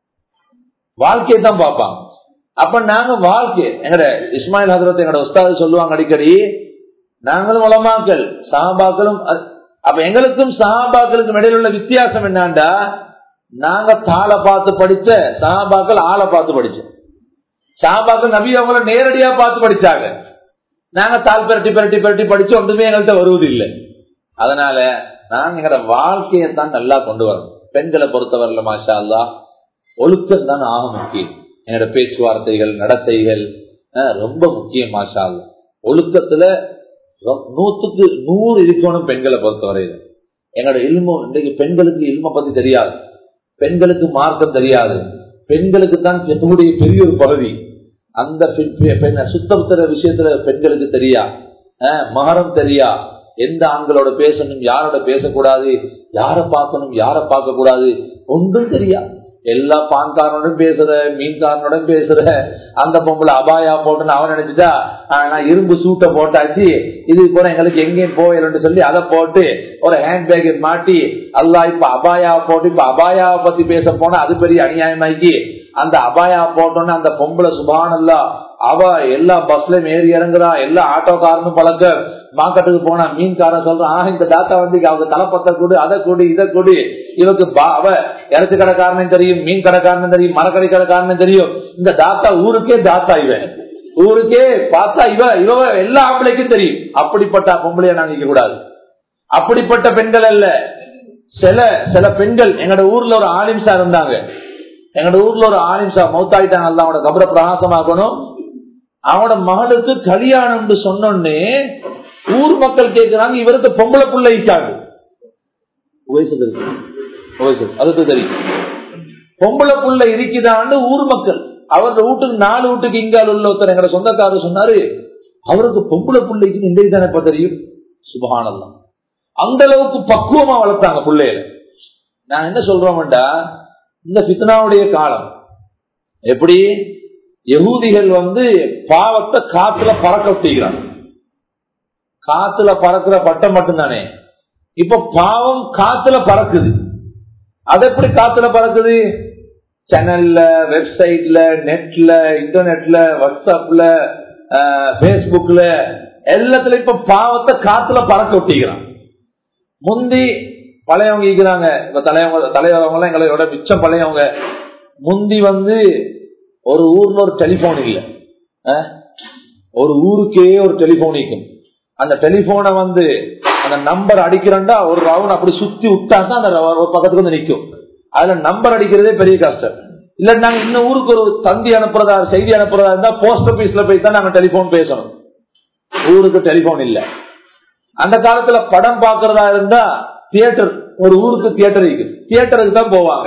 வாழ்க்கையை தான் பார்ப்பாங்க. அப்ப நாங்க வாழ்க்கை எங்கட இஸ்மாயில் ஹஜ்ரத் எங்கட உஸ்தாது சொல்லுவாங்க அடிக்கடி, நாங்களும் உலமாக்கள் சஹாபாக்களும். அப்ப எங்களுக்கும் சஹாபாக்களுக்கும் இடையில உள்ள வித்தியாசம் என்னண்டா, நாங்க தாளை பார்த்து படிச்ச, சஹாபாக்கள் ஆளை பார்த்து படிச்சோம். சஹாபாக்கள் நபி அவங்கள நேரடியா பார்த்து படிச்சாங்க, நாங்க தாள் பெரட்டி பெரட்டி பெரட்டி படிச்சு ஒன்றுமே எங்கள்கிட்ட வருவது இல்லை. அதனால நாங்க எங்களோட வாழ்க்கையை தான் நல்லா கொண்டு வரணும். பெண்களை பொறுத்தவரையில மாஷா அல்லாஹ் ஒழுக்கம் தான் ஆக முக்கியம். என்னோட பேச்சுவார்த்தைகள் நடத்தைகள் ரொம்ப முக்கியம். மாஷா அல்லாஹ் ஒழுக்கத்துல நூத்துக்கு நூறு இருக்கணும் பெண்களை பொறுத்தவரையில. எங்களோட இல்மு இன்றைக்கு பெண்களுக்கு இல்ம பத்தி தெரியாது, பெண்களுக்கு மார்க்கம் தெரியாது, பெண்களுக்கு தான் பெண்ணுடைய பெரிய ஒரு பகுதி. அந்த சுத்தபுத்திர விஷயத்துல பெண்களுக்கு தெரியா, மகரம் தெரியா, எந்த ஆண்களோட பேசணும், யாரோட பேசக்கூடாது, யார பார்க்கணும், யார பார்க்க கூடாது, ஒன்றும் தெரியா. எல்லா பான்காரனுடன் பேசுற, மீன்காரனுடன் பேசுற, அந்த பொம்பளை அபாயா போட்டுன்னு அவன் நினைச்சுட்டா நான் இரும்பு சூட்டை போட்டாச்சு, இது போல எங்களுக்கு எங்கேயும் போயிடலன்னு சொல்லி அதை போட்டு ஒரு ஹேண்ட் பேக் மாட்டி அல்லா இப்ப அபாயா போட்டு இப்ப அபாயாவை பத்தி பேச போனா அது பெரிய அநியாயமாக்கி அந்த அபாயா போட்டோன்னு அந்த பொம்பளை சுபானல்லா அவ எல்லா பஸ்லயும் ஏறி இறங்குறா, எல்லா ஆட்டோக்காரனும் பழக்க மார்க்கெட்டுக்கு போனா மீன்காரன் சொல்றான், ஆஹ் இந்த தாத்தா வந்து அவங்க தலைப்பத்தை கூடு, அதை கூடு, இதை கூடு, இவக்கு அவ இறச்சி கடைக்காரனும் தெரியும், மீன் கடைக்காரனும் தெரியும், மரக்கடை கடைக்காரனும் தெரியும், இந்த தாத்தா ஊருக்கே தாத்தா, இவன் ஊருக்கே பார்த்தா இவ இவ எல்லா ஆம்பளைக்கும் தெரியும். அப்படிப்பட்ட பொம்பளைய நாங்க நிக்க கூடாது. அப்படிப்பட்ட பெண்கள் அல்ல. சில சில பெண்கள் எங்களோட ஊர்ல ஒரு ஆலிம்சா இருந்தாங்க, எங்களோட ஊர்ல ஒரு ஆலிம்சா மௌத்தாயிட்டாங்க, அல்ல அவனோட கபரை பிரகாசமாக்கணும். அவனோட மகளுக்கு கல்யாணம் சொன்னோன்னே ஊர் மக்கள் கேட்கிறாங்க, இவருக்கு பொம்பளை புள்ள இருக்காங்க, அதுக்கு தெரியும் பொம்பளை புள்ள இருக்குதான்னு ஊர் மக்கள். அவரோட வீட்டுக்கு நாலு வீட்டுக்கு இங்கால உள்ள ஒருத்தர் எங்க சொந்தக்காரர் சொன்னாரு, அவருக்கு பொம்பளை பிள்ளைக்கு இந்த தானே இப்ப தெரியும். சுபஹானல்லாஹ், அந்த அளவுக்கு பக்குவமா வளர்த்தாங்க பிள்ளையில. நான் என்ன சொல்றோம்டா, இந்த ஃபித்னாவுடைய காலம், எப்படி யகூதிகள் வந்து பாவத்தை காத்துல பறக்க விட்டுக்கிறாங்க. காத்துல பறக்கிற பட்டம் மட்டும்தானே. இப்ப பாவம் காத்துல பறக்குது. அது எப்படி காத்துல பறக்குது? சேனல்ல, வெப்சைட்ல, நெட்ல, இன்டர்நெட்ல, வாட்ஸ்அப்ல, பேஸ்புக்ல எல்லாத்துல இப்ப பாவத்தை காத்துல பறக்க விட்டுக்கிறான். முந்தி பழையவங்க இருக்கிறாங்க, இப்ப தலைவங்க தலைவரவங்க எல்லாம் எங்களோட மிச்சம் பழையவங்க. முந்தி வந்து ஒரு ஊர்ல ஒரு டெலிபோன் இல்ல, ஒரு ஊருக்கே ஒரு டெலிபோன் இருக்கும். அந்த டெலிபோனை வந்து அந்த நம்பர் அடிக்கிறா ஒரு ரவுண்ட் அப்படி சுத்தி விட்டாதான் அந்த ஒரு பக்கத்துக்கு வந்து நிற்கும். அதுல நம்பர் அடிக்கிறதே பெரிய கஷ்டம். இல்ல நாங்க இன்னும் ஊருக்கு ஒரு தந்தி அனுப்புறதா செய்தி அனுப்புறதா இருந்தா போஸ்ட் ஆபீஸ்ல போய் தான் நாங்க டெலிபோன் பேசணும். ஊருக்கு டெலிபோன் இல்ல. அந்த காலத்துல படம் பாக்குறதா இருந்தா தியேட்டர், ஒரு ஊருக்கு தியேட்டர் இருக்கு, தியேட்டருக்கு தான் போவாங்க.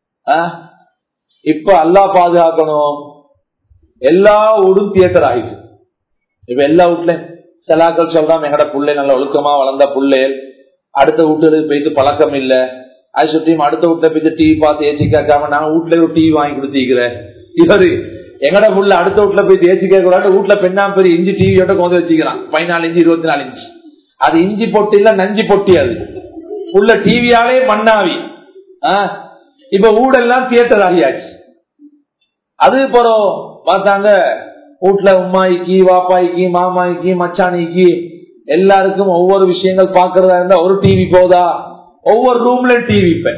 இப்ப அல்லாஹ் பாதுகாக்கணும், எல்லா ஊரும் தியேட்டர் ஆயிடுச்சு. இப்ப எல்லா வீட்லயும் செலாக்கள் சொல்றான், எங்கட புள்ளை நல்ல ஒழுக்கமா வளர்ந்த புள்ளை, அடுத்த வீட்டுக்கு போயிட்டு பழக்கம் இல்ல, அது சுற்றியும் அடுத்த வீட்டுல போயிட்டு டிவி பார்த்து ஏசி கேட்காம நான் வீட்டுல ஒரு டிவி வாங்கி கொடுத்திருக்கிறேன். இவரு எங்கட புள்ள அடுத்த வீட்டுல போயிட்டு ஏசி கேட்க கூடாது, வீட்டுல பெண்ணா பெரிய இஞ்சி டிவியோட கொண்டு வச்சுக்கிறான். பதினாலு இஞ்சி இருபத்தி நாலு இன்ச்சு. அது இஞ்சி பொட்டி இல்ல, நஞ்சி பொட்டி. அது உள்ள டிவியாலே மண்ணாவி. இப்ப ஊடெல்லாம் தியேட்டர் ஆகியாச்சு. அது போறோம் பார்த்தாங்க, வீட்டுல உம்மாய்க்கு, வாப்பாய்க்கு, மாமாய்க்கு, மச்சானிக்கு எல்லாருக்கும் ஒவ்வொரு விஷயங்கள் பாக்குறதா இருந்தா ஒரு டிவி போதா? ஒவ்வொரு ரூம்ல டிவி. இப்ப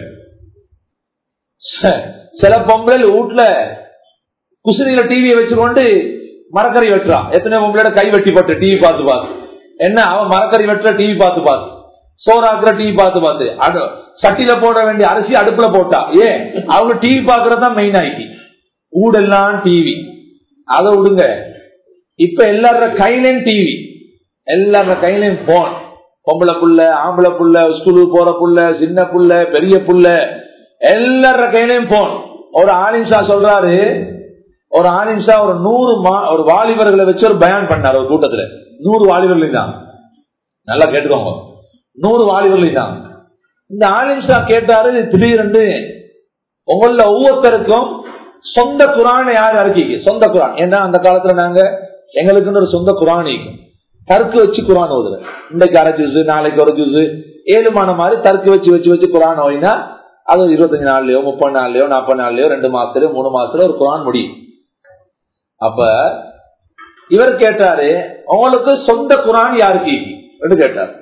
சில பொம்பளை வீட்டுல குசினில டிவியை வச்சுக்கொண்டு மரக்கறி வெட்டுறான். எத்தனை பொம்பளோட கை வெட்டிப்பட்டு டிவி பார்த்து பார்த்து. என்ன அவன் மரக்கறி வெட்டுற டிவி பார்த்து பார்த்து, சோறாக்குற டிவி பார்த்து பார்த்து, சட்டியில போட வேண்டிய அரிசி அடுப்புல போட்டா. ஏன் அவங்க டிவி பாக்குறதுதான் மெயின் ஆயிடுச்சு. ஊடெல்லாம் டிவி. அதை விடுங்க, இப்ப எல்லார கையிலும் டிவி, எல்லார கையிலும் போன். பொம்பளை புள்ள, ஆம்பளை புள்ள, ஸ்கூலுக்கு போற புள்ள, சின்ன புள்ள, பெரிய புள்ள, எல்லார கையிலும் போன். ஒரு ஆலிம்சா சொல்றாரு, ஒரு ஆலிம்சா ஒரு நூறு ஒரு வாலிபர்களை வச்சு ஒரு பயான் பண்ணார் ஒரு கூட்டத்துல. நூறு வாலிபர்கள் தான், நல்லா கேட்டுக்கோங்க, நூறு வாலிபர்கள் தான். இந்த ஆலிம்சா கேட்டாரு, திடீரென்று உங்கள ஒவ்வொருத்தருக்கும் சொந்த குரான் யார் அறிக்கை? சொந்த குரான். ஏன்னா அந்த காலத்துல நாங்க எங்களுக்குன்னு ஒரு சொந்த குரான் தருக்கு வச்சு குரான் ஓதுற. இன்றைக்கு அரை ஜூஸ், நாளைக்கு ஒரு ஜூஸ், ஏழுமான மாதிரி தருக்கு வச்சு வச்சு வச்சு குரான் ஓதினா அது இருபத்தஞ்சு நாள்லயோ முப்பது நாள்லயோ நாற்பது நாள்லயோ ரெண்டு மாசத்துலயோ மூணு மாசத்துல ஒரு குரான் முடியும். அப்ப இவர் கேட்டாரு, உங்களுக்கு சொந்த குரான் யாருக்கு கேட்டார்.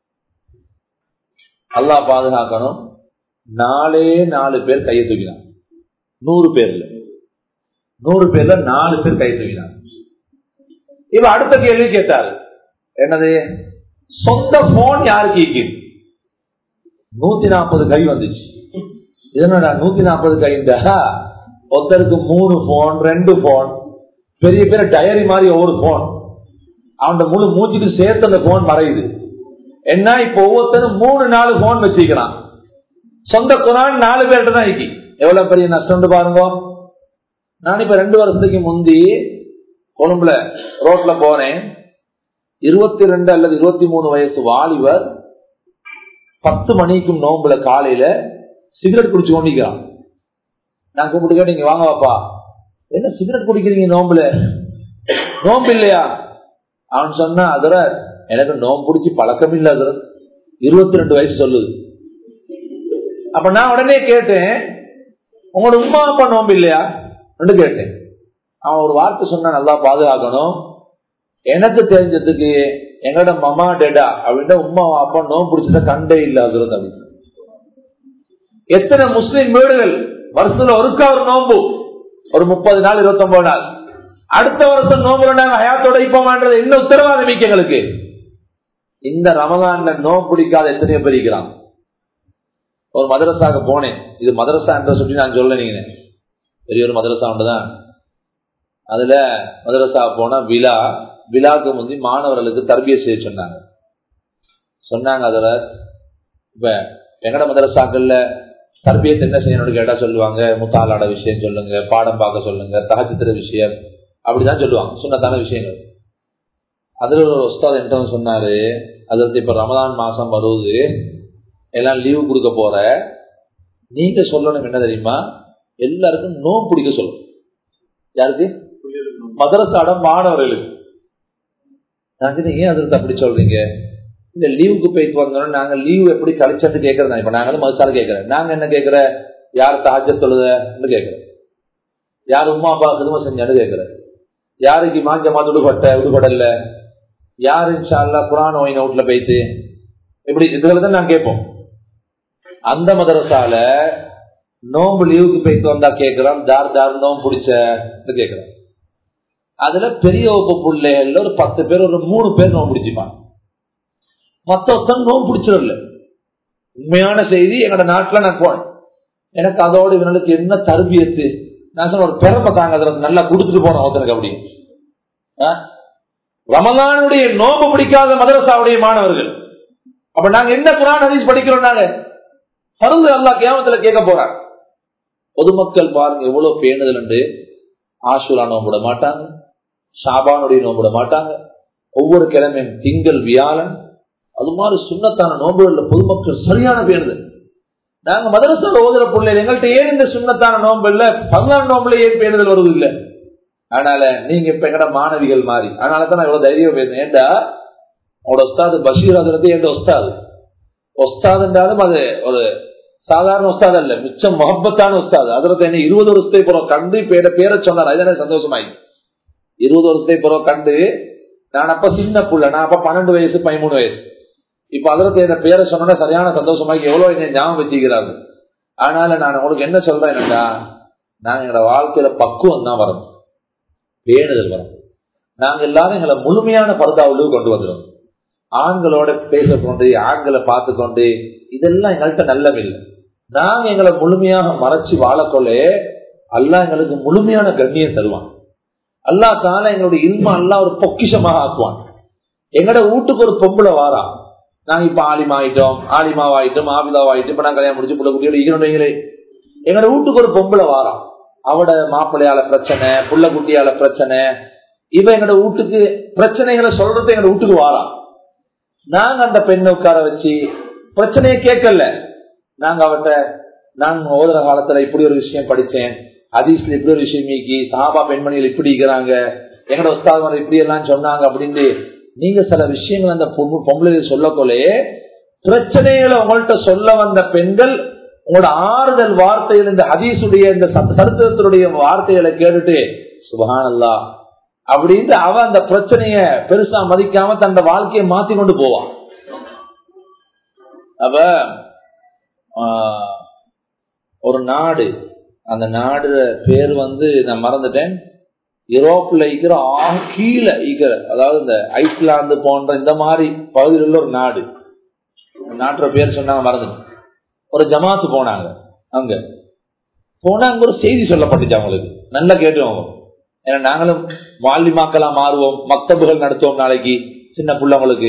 அல்லாஹ் பாதுகாக்கணும், நாலே நாலு பேர் கையை தூக்கினான். நூறு பேர்ல நூறு பேர்ல நாலு பேர் கையை தூக்கினான். இவ அடுத்த கேள்வி கேட்டாரு, என்னது சொந்த போன் யாருக்கு? நூத்தி நாற்பது கை வந்துச்சு. இதனடா நூத்தி நாற்பது கைண்டா? ஒருத்தருக்கு மூணு போன், ரெண்டு போன், பெரிய பெரிய டயரி மாதிரி ஒவ்வொரு போன். அவன் முழு மூச்சுக்கு சேர்த்து அந்த போன் மறையுது. என்ன இப்ப ஒவ்வொருத்தரும் மூணு நாலு போன் வச்சுக்கிறான். சொந்த குரான் நாலு பேர்கிட்ட தான் இருக்கு. எவ்வளவு பெரிய நஷ்டம் பாருங்க. நான் இப்ப ரெண்டு வருஷத்துக்கு முந்தி கொழும்புல ரோட்ல போறேன். இருபத்தி ரெண்டு அல்லது இருபத்தி மூணு வயசு வாலிபர் பத்து மணிக்கும் நோம்புல காலையில சிகரெட் குடிச்சு கொண்டிருக்கிறான். நான் கூப்பிட்டு கேட்டு, நீங்க வாங்க வாப்பா, என்ன சிகரெட் குடிக்கிறீங்க நோம்புல? நோம்பு இல்லையா? அவன் சொன்னா, அதர எனக்கு நோம்பு பிடிச்சி பழக்கம் இல்ல, அதர இருபத்தி ரெண்டு வயசு சொல்லுது. அப்ப நான் உடனே கேட்டேன், உங்களோட உமா அப்பா நோம்பு இல்லையா கேட்டேன். அவன் ஒரு வார்த்தை சொன்னா, நல்லா பாதுகாக்கணும், எனக்கு தெரிஞ்சதுக்கு எங்களோட மமா டேடா அப்படின்னா உமா அப்பா நோம்பு பிடிச்சத கண்டே இல்ல. அது எத்தனை முஸ்லிம் வீடுகள் வருஷத்துல ஒருக்கா ஒரு நோம்பு, ஒரு முப்பது நாள் இருபத்தி ஒன்பது நாள், அடுத்த வருஷம் நோம்புல நாங்க ஹயாத்தோட இப்போமான்றது என்ன உத்தரவாதம் மிக்க எங்களுக்கு? இந்த ரமலான்ல நோம்பு பிடிக்காத எத்தனையோ பெரிக்கிறான். ஒரு மதரசாக போனேன். இது மதரசா என்ற சொல்லி நான் சொல்ல, நீங்க பெரிய ஒரு மதரசா ஒன்றுதான். அதுல மதரசா போனா விழா விழாக்கு முந்தி மாணவர்களுக்கு தர்பிய செய்ய சொன்னாங்க. சொன்னாங்க அதுல இப்ப எங்கட மதரசாக்கள்ல தர்பியத்தை என்ன செய்யணும்னு கேட்டா சொல்லுவாங்க, முத்தாலாட விஷயம் சொல்லுங்க, பாடம் பார்க்க சொல்லுங்க, தஹஜ்ஜுத் விஷயம், அப்படிதான் சொல்லுவாங்க, சுன்னத்தான விஷயங்கள். அதுல ஒரு உஸ்தாத் என்ன சொன்னாரு, அதற்கு இப்ப ரமலான் மாசம் வருவது, எல்லாம் லீவு கொடுக்க போற, நீங்க சொல்லணும் என்ன தெரியுமா, எல்லாருக்கும் நோம்பு பிடிக்க சொல்லணும். யாருக்கு? மதரசாட மாணவர்களுக்கு. ஏன் அதற்கு அப்படி சொல்றீங்க? இந்த லீவுக்கு போயிட்டு வந்தோம், நாங்க லீவு எப்படி கழிச்சது கேட்கறதா? இப்ப நாங்களும் மதரசால கேட்கிறேன். நாங்க என்ன கேட்கிற? யார் தஹஜ்ஜத் தொழுதன்னு கேட்கிறேன், யார் உமா அப்பா கிதுமை செஞ்சான்னு கேட்கிறேன், யாருக்கு மாஞ்ச மாத விடுபட்ட விடுபடல, யாரு இன்ஷா அல்லாஹ் குர்ஆன் ஓய் நோட்ல போயிட்டு இப்படி இதுலதான் நான் கேட்போம். அந்த மதரசால நோம்பு லீவுக்கு போயிட்டு வந்தா கேட்கிறோம், தார் தார் நோம்பு பிடிச்ச கேட்கிறோம். அதுல பெரிய வகுப்பு பிள்ளைகள்ல ஒரு பத்து பேர் ஒரு மூணு பேர் நோம்பு பிடிச்சிப்பாங்க, மொத்த ஒருத்தன் நோம்பு பிடிச்சிடல. உண்மையான செய்தி, எங்களோட நாட்டுல நான் போனேன், எனக்கு அதோட இவனுக்கு என்ன தர்பியத்து, நான் சொன்ன ஒரு பெருமை தாங்க அதுல நல்லா கொடுத்துட்டு போனோம் ஒருத்தனுக்கு. அப்படி ரமலானுடைய நோம்பு பிடிக்காத மதரசாவுடைய மாணவர்கள், அப்ப நாங்க என்ன குர்ஆன் ஹதீஸ் படிக்கிறோம்? நாங்க பருது அல்லாஹ் கியாமத்துல கேட்க போறாங்க. பொதுமக்கள் பாருங்க எவ்வளவு பேணுதல் உண்டு. ஆஷூரா நோம்பிட மாட்டாங்க, ஷாபானுடைய நோம்பிட மாட்டாங்க, ஒவ்வொரு கிழமையும் திங்கள் வியாழன் அது மாதிரி சுண்ணத்தான நோம்புகள்ல பொதுமக்கள் சரியான பேணுதல். நாங்க மதரசால ஓதுற பிள்ளை எங்கள்கிட்ட ஏன் இந்த சுண்ணத்தான நோம்பு இல்ல, பதினாறு நோம்புல ஏன் பேணுதல் வருவது இல்லை? அதனால நீங்க இப்ப எங்கட மாணவிகள் மாறி, அதனாலதான் நான் இவ்வளவு தைரியம் பேசுறேன். ஏண்டா உங்களோட உஸ்தாது பஷீர் அதுறது எந்த உஸ்தாது உஸ்தாது என்றாலும் அது ஒரு சாதாரண உஸ்தாது அல்ல, மிச்சம் முகப்பத்தான உஸ்தாது. அதுல என்ன இருபது வருஷத்தை பிறகு கண்டு பேர பேரை சொன்னார், அதுதானே சந்தோஷமாயி. இருபது வருஷத்தை பிறகு கண்டு, நான் அப்ப சின்ன புள்ள, நான் அப்ப பன்னெண்டு வயசு பதிமூணு வயசு, இப்ப அதுல என்ன பேரை சொன்னா சரியான சந்தோஷமாக்கி எவ்வளவு என்ன ஞாபகம் வச்சுக்கிறாங்க. அதனால நான் உங்களுக்கு என்ன சொல்றேன் என்னடா, நாங்க எங்களோட வாழ்க்கையில பக்குவம் தான் வரணும், பேணுதல் வரணும். நாங்க எல்லாரும் எங்களை முழுமையான பர்தாவுக்கு கொண்டு வந்துடும். ஆண்களோட பேசிக்கொண்டு ஆண்களை பார்த்து கொண்டு இதெல்லாம் எங்கள்கிட்ட நல்லவில்லை. நாங்க எங்களை முழுமையாக மறைச்சு வாழக்கொள்ளே அல்லாஹ் எங்களுக்கு முழுமையான கண்ணியம் தருவான். அல்லாஹ் தான எங்களுடைய இல்ம அல்லாஹ் ஒரு பொக்கிஷமாக ஆக்குவான். எங்கட வீட்டுக்கு ஒரு பொம்பளை வாரா, நாங்க இப்ப ஆலிமா ஆயிட்டோம், ஆலிமாவாயிட்டோம், ஆபிதாவாயிட்டோம், இப்ப நாங்க கல்யாணம் முடிச்சு புள்ள குட்டியோட ஈரோடைகளே, எங்கட வீட்டுக்கு ஒரு பொம்பளை வாரா, அவட மாப்பிள்ளையால பிரச்சனை, புள்ள குட்டியால பிரச்சனை, இவ எங்கட வீட்டுக்கு பிரச்சனைகளை சொல்றது எங்க வீட்டுக்கு வாரா. நாங்க அந்த பெண்ணை உட்கார வச்சு பிரச்சனையை கேட்கல, நாங்க அவட்ட நான் ஓதுற காலத்துல இப்படி ஒரு விஷயம் படிச்சேன், ஹதீஸ்ல இப்படி ஒரு விஷயம் மீக்கி, சஹாபா பெண்மணிகள் இப்படி இருக்கிறாங்க, எங்கட உஸ்தாத் இப்படி எல்லாம் சொன்னாங்க அப்படின்னு நீங்க சில விஷயங்கள் அந்த பொம்பளை சொல்லக்கொள்ளே பிரச்சனைகளை உங்கள்கிட்ட சொல்ல வந்த பெண்கள் உங்களோட ஆறுதல் வார்த்தைகள், இந்த ஹதீஸுடைய இந்த சரித்திரத்தினுடைய வார்த்தைகளை கேட்டுட்டு சுப்ஹானல்லாஹ் அப்படின்னு அவ அந்த பிரச்சனைய பெருசா மதிக்காம தன் வாழ்க்கையை மாத்தி கொண்டு போவான். அப்ப ஒரு நாடு, அந்த நாடு பேர் வந்து நான் மறந்துட்டேன், யூரோப்ல இருக்கிற ஆக கீழே இருக்கிற, அதாவது இந்த ஐஸ்லாந்து போன்ற இந்த மாதிரி பகுதியில் உள்ள ஒரு நாடு, நாட்டோட பேர் சொன்னாங்க மறந்துட்டேன். ஒரு ஜமாத்து போனாங்க, அங்க போனா அங்க ஒரு செய்தி சொல்லப்பட்டுச்சு அவங்களுக்கு, நல்லா கேட்டுவாங்க. ஏன்னா நாங்களும் வாலிமாக்களா மாறுவோம், மக்தபுகள் நடத்துவோம் நாளைக்கு சின்ன பிள்ளைங்களுக்கு.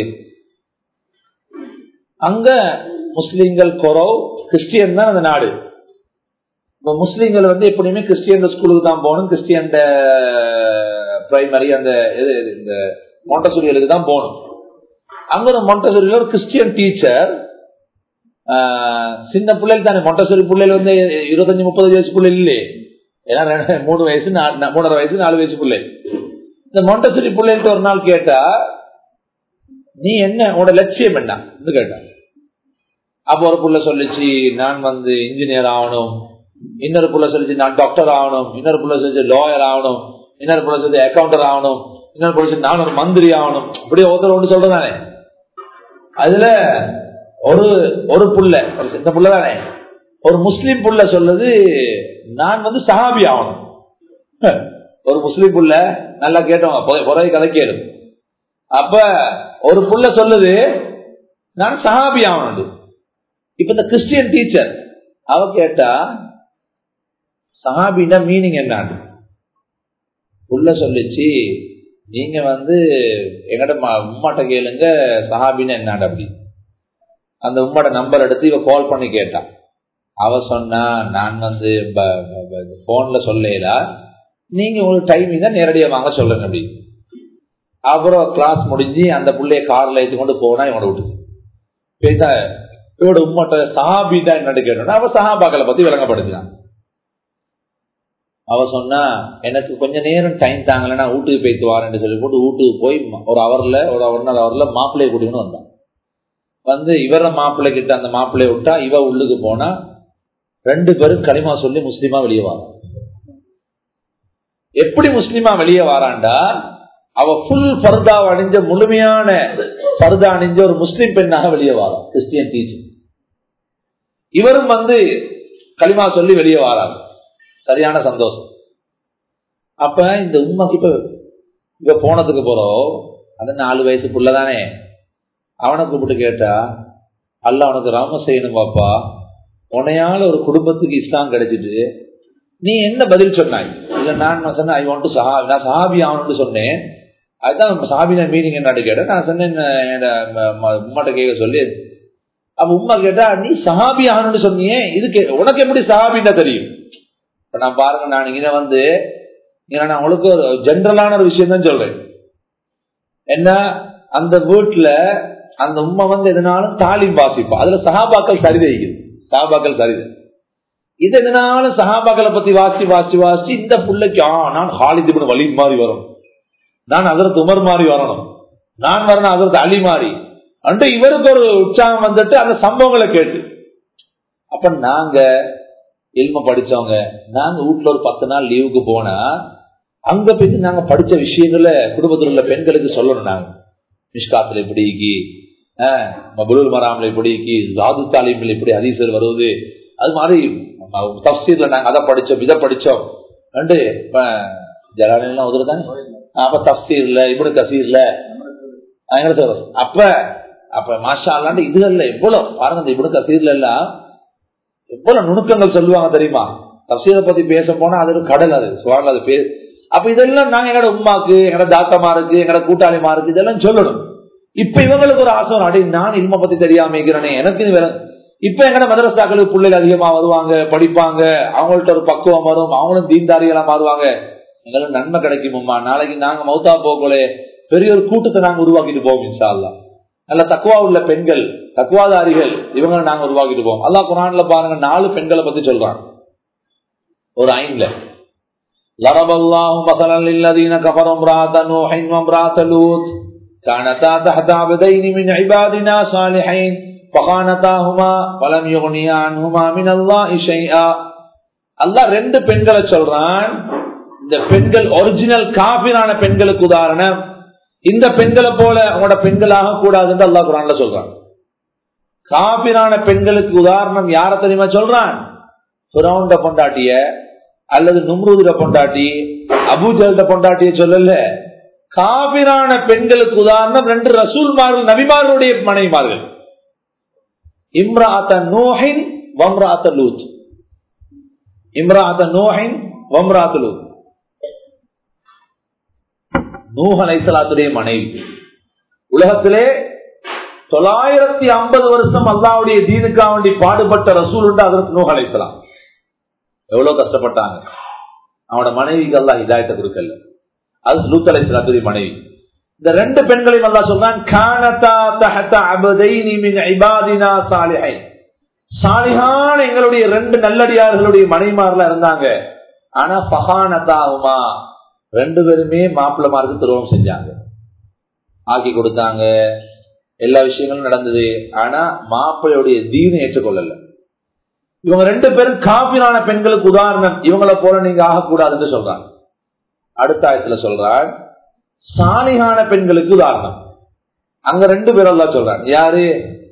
அங்க முஸ்லிம்கள் குறவு, கிறிஸ்டியன் தான் அந்த நாடு. இப்ப முஸ்லிம்கள் வந்து எப்படியுமே கிறிஸ்டியன் ஸ்கூலுக்கு தான் போகணும், கிறிஸ்டியன் பிரைமரி அந்த இந்த மொண்டசூரியலுக்கு தான் போகணும். அங்க ஒரு மொண்டசூரியில ஒரு கிறிஸ்டியன் டீச்சர், சின்ன பிள்ளைகள் தானே, மொண்டசூரி பிள்ளைகள் வந்து இருபத்தஞ்சு முப்பது வயசு பிள்ளை இல்லையே, ஏன்னா மூணு வயசு மூணரை வயசு நாலு வயசு பிள்ளை. இந்த மொண்டசூரி பிள்ளைகிட்ட ஒரு நாள் கேட்டா, நீ என்ன உன்னோட லட்சியம் என்ன கேட்டா, அப்ப ஒரு புள்ள சொல்லிச்சு நான் வந்து இன்ஜினியர் ஆகணும், இன்னொரு புள்ள சொல்லிச்சு நான் டாக்டர் ஆகணும், இன்னொரு புள்ள சொல்லிச்சு லாயர் ஆகணும், இன்னொரு புள்ள சொல்லி அக்கௌண்டர் ஆகணும், இன்னொரு புள்ள சொல்லி நான் ஒரு மந்திரி ஆகணும், அப்படியே ஒருத்தர் ஒன்று சொல்றதானே. அதுல ஒரு ஒரு புள்ள, இந்த புள்ள தானே, ஒரு முஸ்லீம் புள்ள சொல்லுது நான் வந்து சஹாபி ஆகணும். ஒரு முஸ்லீம் புள்ள நல்லா கேட்டவங்க குறை கதை கேடு. அப்ப ஒரு புள்ள சொல்லுது நான் சஹாபி ஆகணும். இப்ப இந்த கிறிஸ்டியன் டீச்சர் அவ கேட்டா சஹாபின்னா மீனிங் என்ன? புள்ள சொல்லிச்சு நீங்க வந்து எங்கட உம்மாட்ட கேளுங்க சஹாபின்னு என்னாடு அப்படி. அந்த உம்மாட நம்பர் எடுத்து இவ கால் பண்ணி கேட்டான். அவ சொன்னா நான் வந்து போன்ல சொல்லல, நீங்க உங்களுக்கு டைமிங் தான் நேரடியா வாங்க சொல்லுங்க அப்படி. அப்புறம் கிளாஸ் முடிஞ்சு அந்த புள்ளைய கார்ல ஏற்றி கொண்டு போனா இவனை விட்டு பேச இவட உம்மாட்ட சஹாபி தான் என்னன்னு கேட்டோம்னா அவ சஹாபாக்களை பத்தி விளங்கப்படுத்தினான். அவ சொன்னா எனக்கு கொஞ்ச நேரம் டைம் தாங்கல, நான் வீட்டுக்கு போயிட்டு வரேன்னு சொல்லி போட்டு வீட்டுக்கு போய் ஒரு அவர்ல ஒரு ஒன்னரை அவர்ல மாப்பிள்ளைய கூட்டின்னு வந்தான். வந்து இவர மாப்பிள்ளை கிட்ட அந்த மாப்பிள்ளைய விட்டா இவ உள்ளுக்கு போனா ரெண்டு பேரும் களிமா சொல்லி முஸ்லிமா வெளியே வாரான். எப்படி முஸ்லிமா வெளியே வாராண்டா, அவ புல் பர்தா அணிஞ்ச முழுமையான பர்தா அணிஞ்ச ஒரு முஸ்லிம் பெண்ணாக வெளியே வாரான். கிறிஸ்டியன் டீச்சர் இவரும் வந்து களிமா சொல்லி வெளியே வாராங்க. சரியான சந்தோஷம். அப்ப இந்த உண்மைக்கு இப்ப இவ போனதுக்கு போறோம், அந்த நாலு வயசு புள்ளதானே, அவனை கூப்பிட்டு கேட்டா, அல்ல அவனுக்கு ராம செய்யணும் பாப்பா, உன்னையால ஒரு குடும்பத்துக்கு இஸ்லாம் கிடைச்சிட்டு நீ என்ன பதில் சொன்னாய்? இல்ல நான் சொன்னேன் ஐ வாண்ட் டு சஹாபி, நான் சஹாபி ஆகணும்னு சொன்னேன். அதுதான் சஹாபின மீனிங் என்னன்னு கேட்டேன். நான் சொன்னேன் உம்மாட்ட கேட்க சொல்லி. அப்ப உம்மா கேட்டா, நீ சஹாபி ஆகணும்னு சொன்னியே, இதுக்கு உனக்கு எப்படி சஹாபின்னா தெரியும்? இப்ப நான் பாருங்க, நான் இங்க வந்து நான் உங்களுக்கு ஒரு ஜென்ரலான ஒரு விஷயம் தான் சொல்றேன். என்ன, அந்த வீட்டுல அந்த உம்மா வந்து எதனாலும் தாலிம் வாசிப்பா, அதுல சஹாபாக்கள் சரிதை இருக்குது, சஹாபாக்கள் சரிதை. இது எதனாலும் சஹாபாக்களை பத்தி வாசி வாசி வாசி இந்த பிள்ளைக்கு ஆ நான் ஹாலித் இப்னு வலீத் மாதிரி வரணும், நான் ஹஜ்ரத் உமர் மாதிரி வரணும், நான் வரணும் ஹஜ்ரத் அலி மாதிரி அன்று இவருக்கு ஒரு உற்சாகம் வந்துட்டு அந்த சம்பவங்களை கேட்டு. அப்ப நாங்க இல்ம படிச்சவங்க, நாங்க வீட்டுல ஒரு பத்து நாள் லீவுக்கு போனா அங்க போய் நாங்க படிச்ச விஷயங்களை குடும்பத்தில் உள்ள பெண்களுக்கு சொல்லணும். நாங்க மிஷ்காத்துல இப்படிக்கு, மபுலுல் மராம்ல இப்படிக்கு, ஜாது தாலிமில் இப்படி ஹதீஸர் வருவது, அது மாதிரி தஃப்சீர்ல நாங்க அதை படிச்சோம் இதை படிச்சோம் அண்டு ஜலாலாம் உதவுதானே. அப்ப தஃப்சீர்ல இப்னு கசீர்ல அப்ப அப்ப மாஷா அல்லாண்டு இதுல எவ்வளவு பாருங்க, இந்த இப்னு கசீர்ல எல்லாம் எவ்வளவு நுணுக்கங்கள் சொல்லுவாங்க தெரியுமா? தஃப்சீரை பத்தி பேச போனா அது ஒரு கடல், அது சுவாங்க அது பேர். அப்ப இதெல்லாம் நாங்க எங்கட உம்மாக்கு, எங்கட தாத்தமாருக்கு, எங்கட கூட்டாளிமாருக்கு இதெல்லாம் சொல்லணும். இப்ப இவங்களுக்கு ஒரு ஆசை, அடி நான் இல்ம பத்தி தெரியாம இருக்கிறேனே எனக்கு வேற. இப்ப எங்கட மதரசாக்களுக்கு பிள்ளைகள் அதிகமா வருவாங்க, படிப்பாங்க, அவங்கள்ட்ட ஒரு பக்குவம் வரும், அவங்களும் தீன்தாரிகளா மாறுவாங்க, எங்களுக்கு நன்மை கிடைக்கும்மா. நாளைக்கு நாங்க மௌத்தா போகலே பெரிய ஒரு கூட்டத்தை நாங்க உருவாக்கிட்டு போவோம் இன்ஷா அல்லாஹ். நல்ல தக்குவா உள்ள பெண்கள், தக்குவாதாரிகள், இவங்க நாங்க உருவாக்கிட்டு போவோம். அல்லாஹ் குர்ஆன்ல பாருங்க, நாலு பெண்களை பத்தி சொல்றாங்க. ஒரு ஐந்துல லரபல்லாஹு மஸலன் லில்லதீன கஃபரு இம்ராஅத நூஹின் வ இம்ராஅத லூத் கானதா தஹத அபதைன் மின் இபாதினா ஸாலிஹைன் ஃபகானதாஹுமா ஃபலம் யுக்னியா அன்ஹுமா மினல்லாஹி ஷைஆ. அல்லாஹ் ரெண்டு பெண்களை சொல்றான். இந்த பெண்கள் ஒரிஜினல் காபிரான பெண்களுக்கு உதாரணம். இந்த பெண்களை போல அவங்களோட பெண்களாக கூடாதுன்னு அல்லாஹ் குர்ஆன்ல சொல்றான். காபிரான பெண்களுக்கு உதாரணம் யார தெரியுமா சொல்றான்? ஃபிரௌன்ட பொண்டாட்டிய அல்லது நும்ரூதுட பொண்டாட்டி, அபூஜஹல்ட பொண்டாட்டிய சொல்லல. காபிரான பெண்களுக்கு உதாரணம் ரெண்டு ரசூல்மார்கள், நபிமார்களுடைய மனைவிமார்கள். இம்ராஅத நூஹின் வ இம்ராஅத லூத். இம்ராஅத நூஹின் வ இம்ராஅத லூத். நூஹ் அலைஹிஸ்ஸலாத்துடைய மனைவி. உலகத்திலே தொள்ளாயிரத்தி ஐம்பது வருஷம் அல்லாஹ்வுடைய தீனுக்காக வேண்டி பாடுபட்ட ரசூல் உண்டு ஹஜ்ரத் நூஹ் அலைஹிஸ்ஸலாம். எவ்வளவு கஷ்டப்பட்டாங்க. அவனோட மனைவிக்கு அல்லாஹ் ஹிதாயத்தை கொடுக்கல. அது லூத் அலைஹிஸ்ஸலாத்துடைய மனைவி. இந்த ரெண்டு பெண்களையும் அல்லாஹ் சொல்றான், கானதா தஹத அபதைனி மின் இபாதினா ஸாலிஹைன். சாலிஹான எங்களுடைய ரெண்டு நல்லடியார்களுடைய மனைவிமார்ல இருந்தாங்க. ஆனா ஃபகானதாஹுமா, ரெண்டு பேருமே மாப்பிள்ளமாருக்கு துரோகம் செஞ்சாங்க, ஆக்கி கொடுத்தாங்க, எல்லா விஷயங்களும் நடந்தது. ஆனா மாப்பிள்ளையுடைய தீனை ஏற்றுக்கொள்ளல. இவங்க ரெண்டு பேரும் காபிரான பெண்களுக்கு உதாரணம். இவங்களை போல நீங்க ஆகக்கூடாதுன்னு சொல்றாங்க. அடுத்த ஆயத்துல சொல்றான், சாலிஹான பெண்களுக்கு உதாரணம். அங்க ரெண்டு பேரும் தான் சொல்றாங்க. யாரு?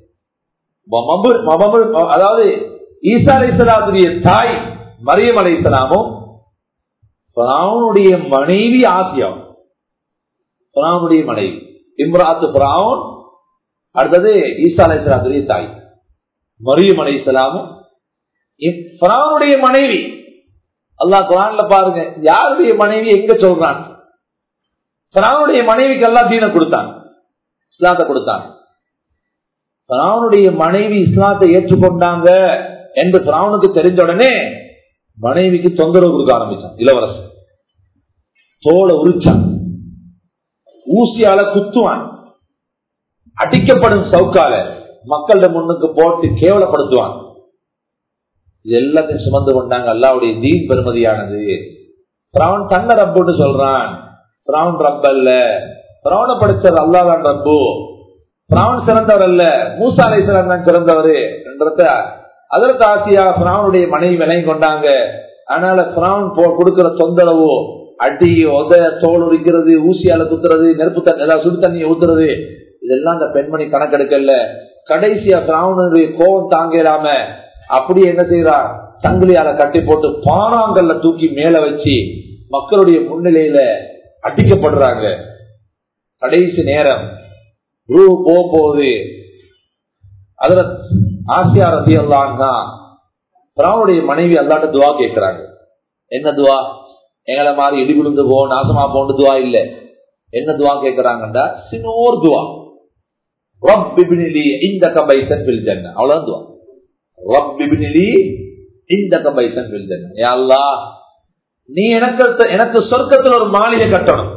அதாவது ஈசா அலைஹிஸ்ஸலாத்துடைய தாய் மரியம் அலைஹிஸ்ஸலாமும் ஃபிரௌனுடைய மனைவி ஆசியா. ஃபிரௌனுடைய மனைவி இம்ராஅத்து ஃபிரௌன். அடுத்தது ஈசா அலைஹிஸ்ஸலாத்துடைய தாய் மரியம் அலைஹிஸ்ஸலாமும் ஃபிரௌனுடைய மனைவி. அல்லாஹ் குர்ஆன்ல பாருங்க, யாருடைய மனைவி எங்க சொல்றான்? ஃபிரௌனுடைய மனைவிக்கு அல்லாஹ் தீனை கொடுத்தான், இஸ்லாத்தை கொடுத்தான். ஃபிரௌனுடைய மனைவி இஸ்லாத்தை ஏற்றுக்கொண்டாங்க என்று ஃபிரௌனுக்கு தெரிஞ்ச உடனே மனைவிக்கு தொந்தரவு கொடுக்க ஆரம்பிச்சான். இளவரசன் தோலை உரிச்சான், ஊசியால குத்துவான், அடிக்கப்படும் சவுக்கால மக்கள முன்னுக்கு போட்டு கேவலப்படுத்துவான். இது எல்லாத்தையும் சுமந்து கொண்டாங்க. அல்லாஹ்வுடைய தீன் பெருமதியானது, பிராவன் தன்னை ரப்புன்னு சொல்றான். பிராவன் ரப்ப அல்ல, பிராவனை படிச்சது அல்லாஹ்தான் ரப்பு. பிராவன் சிறந்தவர் அல்ல, மூசா அலைஹிஸ்ஸலாம் தான் சிறந்தவர் என்றத அதற்கு ஆசியா பிராவனுடைய மனைவி விளங்கி கொண்டாங்க. அதனால பிராவன் கொடுக்கிற தொந்தரவு, அடி, உத, தோல் உரிக்கிறது, ஊசியால குத்துறது, நெருப்பு தண்ணி ஏதாவது சுடு தண்ணியை ஊத்துறது, இதெல்லாம் அந்த பெண்மணி கணக்கெடுக்கல. கடைசியா பிராவனுடைய கோபம் தாங்கலாம அப்படியே என்ன செய்யறா, சங்கிலியால கட்டி போட்டு பானாங்கல்ல தூக்கி மேல வச்சு மக்களுடைய முன்னிலையில அடிக்கப்படுறாங்க. கடைசி நேரம் ரூ போகுது. அதுல ஆசியா ரலியல்லாஹு பிராவனுடைய மனைவி அல்லாஹ்ட்ட துஆ கேட்கிறாங்க. என்ன துஆ? எங்களை மாதிரி இடி விழுந்து போ, நாசமா போன்னு துஆ இல்ல. என்ன துஆ கேட்கிறாங்கடா, சின்னோர் துஆ, ரப்பிப்னிலி இந்தக பைத்தன் ஃபில் ஜன்னah. அவ்வளவுதான் துஆ. ரப்பிப்னிலி இந்தக பைத்தன் ஃபில் ஜன்னah. யா அல்லாஹ், நீ எனக்கு எனக்கு சொர்க்கத்துல ஒரு மாளிகை கட்டணும்.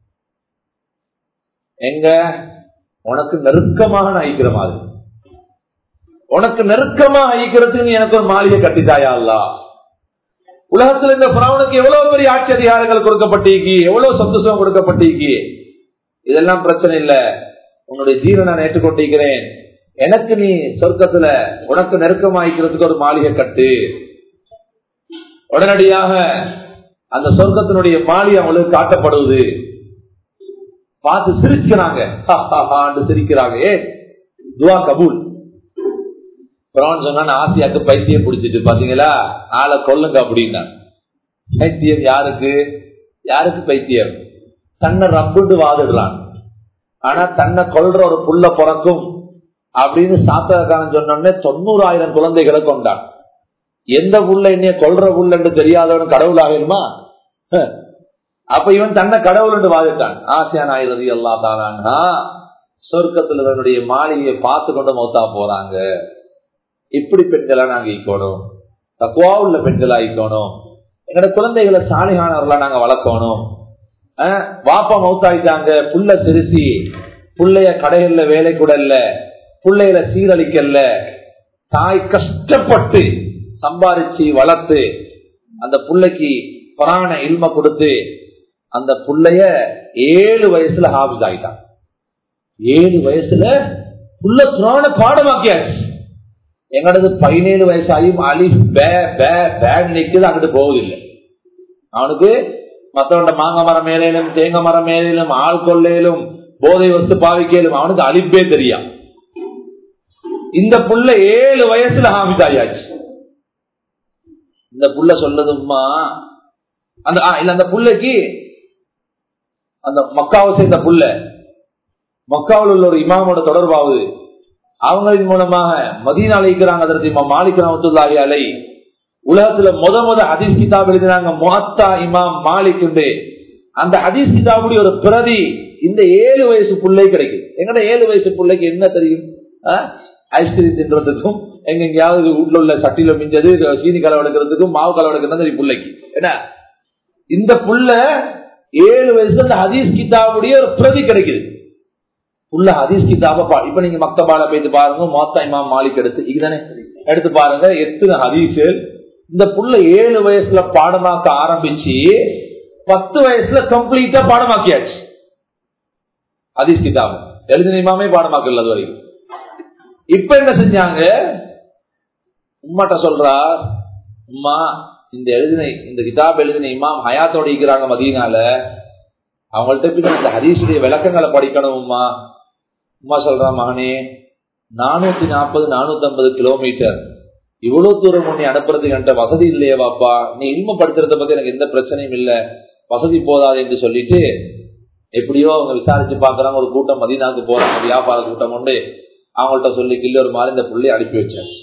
எங்க? உனக்கு நெருக்கமாக நான் ஐக்கிற மாதிரி, உனக்கு நெருக்கமாக ஐக்கிறதுக்கு நீ எனக்கு ஒரு மாளிகை கட்டித்தாயா அல்லாஹ். உலகத்தில் இந்த பிராவனுக்கு எவ்வளவு பெரிய ஆட்சி அதிகாரங்கள் கொடுக்கப்பட்டிருக்கு, எவ்வளவு சந்தோஷம் கொடுக்கப்பட்டிருக்கு. இதெல்லாம் பிரச்சனை இல்ல, உன்னுடைய ஜீவனை நான் ஏற்றுக்கொண்டிருக்கிறேன். எனக்கு நீ சொர்க்கத்துல உனக்கு நெருக்கமாய்க்கிறதுக்கு ஒரு மாளிகை கட்டு. உடனடியாக அந்த சொர்க்கத்தினுடைய மாளிகை அவங்களுக்கு காட்டப்படுவது. பார்த்து சிரிக்கிறாங்க, சிரிக்கிறாங்க. ஏ துவா கபூல். சொன்னா ஆசியாக்கு பைத்தியம் பிடிச்சிட்டு பாத்தீங்களா, ஆளை கொல்லுங்க அப்படின்னா. பைத்தியம் யாருக்கு? யாருக்கு பைத்தியம்? தன்னை ரப்புண்டு வாதிடுறான். ஆனா தன்னை கொல்ற ஒரு புள்ள பிறக்கும் அப்படின்னு சாத்தகாரன் சொன்னோடனே தொண்ணூறாயிரம் குழந்தைகளை கொண்டான். எந்த புள்ள என்னைய கொல்ற புள்ளன்னு தெரியாதவன் கடவுள் ஆகிடுமா? அப்ப இவன் தன்னை கடவுள் என்று வாதிட்டான். ஆசியா நாயர் ரலியல்லாஹு தஆலா சொர்க்கத்துல தன்னுடைய மாளிகையை பார்த்து கொண்டு மௌத்தா போறாங்க. இப்படி பெண்களா நாங்க ஈக்கணும், தக்வா உள்ள பெண்களா ஈக்கணும். எங்களோட குழந்தைகளை சாலிகானவர்களா நாங்க வளர்க்கணும். வாப்பா மௌத்தாயிட்டாங்க, புள்ள சிரிசி, புள்ளைய கடைகள்ல வேலை கூட இல்ல, புள்ளையில சீரழிக்கல, தாய் கஷ்டப்பட்டு சம்பாதிச்சு வளர்த்து அந்த புள்ளைக்கு புராண இல்ம கொடுத்து அந்த புள்ளைய ஏழு வயசுல ஹாபிஸ் ஆயிட்டான். ஏழு வயசுல புள்ள புராண பாடமாக்கியாச்சு. எங்களது பதினேழு வயசாயும் அலிஃப் பே பே பேட் நிக்குது, அங்கிட்டு போவதில்லை. அவனுக்கு மற்றவண்ட மாங்க மரம் மேலும் தேங்க மரம் மேலும் ஆள் கொள்ளையிலும் போதை வஸ்து பாவிக்கலும் அவனுக்கு அலிப்பே தெரியும். இந்த புள்ள ஏழு வயசுல ஹாபிஸ் ஆயாச்சு. இந்த புள்ள சொல்லதுமா அந்த இல்ல அந்த புள்ளைக்கு அந்த மக்காவை சேர்ந்த புள்ள மக்காவில் உள்ள ஒரு இமாமோட தொடர்பாகுது. அவங்களின் மூலமாக மதீனால இருக்கிறாங்க. அதற்கு இமாம் மாலிக் ரஹ்மத்துல்லாஹி அலைஹி உலகத்துல முத முத ஹதீஸ் கிதாப் எழுதினாங்க, முஅத்தா இமாம் மாலிக். அந்த ஹதீஸ் கிதாபுடைய ஒரு பிரதி இந்த ஏழு வயசு பிள்ளை கிடைக்கும். எங்கட ஏழு வயசு பிள்ளைக்கு என்ன தெரியும்? ஐஸ்கிரீம் தின்றதுக்கும் எங்க எங்கேயாவது வீட்டுல உள்ள சட்டியில மிஞ்சது சீனி கலவெடுக்கிறதுக்கும் மாவு கலவெடுக்கிறது தெரியும் பிள்ளைக்கு. என்ன இந்த புள்ள ஏழு வயசுல இந்த ஹதீஸ் கிதாபுடைய ஒரு பிரதி கிடைக்குது. உள்ள ஹதீஸ் கிதாப இப்ப நீங்க மக்தபால போயிட்டு பாருங்க, முஅத்தா இமாம் மாலிக் எடுத்து இதுதானே எடுத்து பாருங்க, எத்தனை ஹதீஸ். இந்த புள்ள ஏழு வயசுல பாடமாக்க ஆரம்பிச்சு பத்து வயசுல கம்ப்ளீட்டா பாடமாக்கியாச்சு. ஹதீஸ் கிதாபு எழுதின இமாமே பாடமாக்கல அது வரைக்கும். இப்ப என்ன செஞ்சாங்க, உம்மாட்ட சொல்றா, உம்மா இந்த எழுதின இந்த கிதாப் எழுதின இமாம் ஹயாத்தோட இருக்கிறாங்க மதீனால, அவங்கள்ட்ட இந்த ஹதீஸுடைய விளக்கங்களை படிக்கணும் உம்மா. உம்மா சொல்றா, மகனே நானூத்தி நாற்பது நானூத்தி ஐம்பது கிலோமீட்டர் இவ்வளவு தூரம் உன்னை அனுப்புறதுக்கு என்கிட்ட வசதி இல்லையே வாப்பா, நீ இல்ம படிக்கிறத பத்தி எனக்கு எந்த பிரச்சனையும் இல்ல, வசதி போதாது என்று சொல்லிட்டு எப்படியோ அவங்க விசாரிச்சு பாக்குறாங்க. ஒரு கூட்டம் மதீனாவுக்கு போறாங்க, வியாபார கூட்டம் உண்டு. அவங்கள்ட்ட சொல்லி கில்லொரு மாதிரி இந்த புள்ளைய அனுப்பி வச்சாங்க.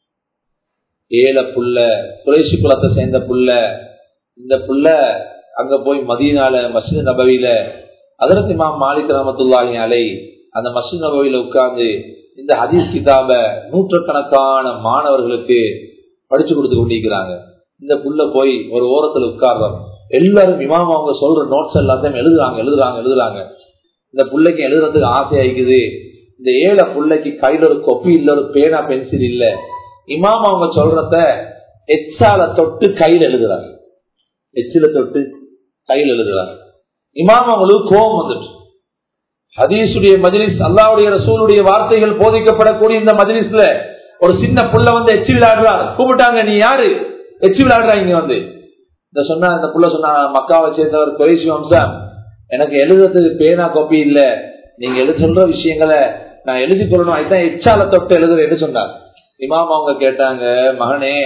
ஏழை புள்ள, குறைஷி குலத்தை சேர்ந்த புள்ள. இந்த புள்ள அங்க போய் மதீனால மஸ்ஜித் நபவியில ஹஜ்ரத் இமாம் மாலிக் ரஹ்மத்துல்லாஹி அலைஹி அந்த மஸ்ஜித் நபவியில உட்கார்ந்து இந்த ஹதீஸ் கிதாப நூற்றுக்கணக்கான மாணவர்களுக்கு படிச்சு கொடுத்து கொண்டிருக்கிறாங்க. இந்த புள்ள போய் ஒரு ஓரத்துல உட்கார்றோம். எல்லாரும் இமாம் அவங்க சொல்ற நோட்ஸ் எல்லாத்தையும் எழுதுறாங்க எழுதுறாங்க எழுதுறாங்க. இந்த புள்ளைக்கு எழுதுறதுக்கு ஆசை ஆயிக்குது. இந்த ஏழை புள்ளைக்கு கையில ஒரு கொப்பி இல்ல, ஒரு பேனா பென்சில் இல்ல. இமாம் அவங்க சொல்றத எச்சால தொட்டு கையில எழுதுறாங்க. எச்சில தொட்டு கையில் எழுதுறாரு. இமாம் அவங்களுக்கு கோபம் வந்துட்டு, ஹதீஸுடைய மஜ்லிஸ், அல்லாஹ்வுடைய ரசூலுடைய வார்த்தைகள் போதிக்கப்படக்கூடிய இந்த மஜ்லிஸ்ல ஒரு சின்ன புள்ள வந்து எச்சி விளையாடுறாரு. கூப்பிட்டாங்க, நீ யாரு எச்சி விளையாடுறாங்க வந்து? இந்த சொன்ன அந்த புள்ள சொன்ன, மக்காவை சேர்ந்தவர் குறைஷி வம்சம், எனக்கு எழுதுறதுக்கு பேனா காப்பி இல்ல, நீங்க எழுத சொல்ற விஷயங்களை நான் எழுதி கொள்ளணும், அதுதான் எச்சால தொட்டு எழுதுறேன்னு சொன்னார். இமாம் அவங்க கேட்டாங்க, மகனே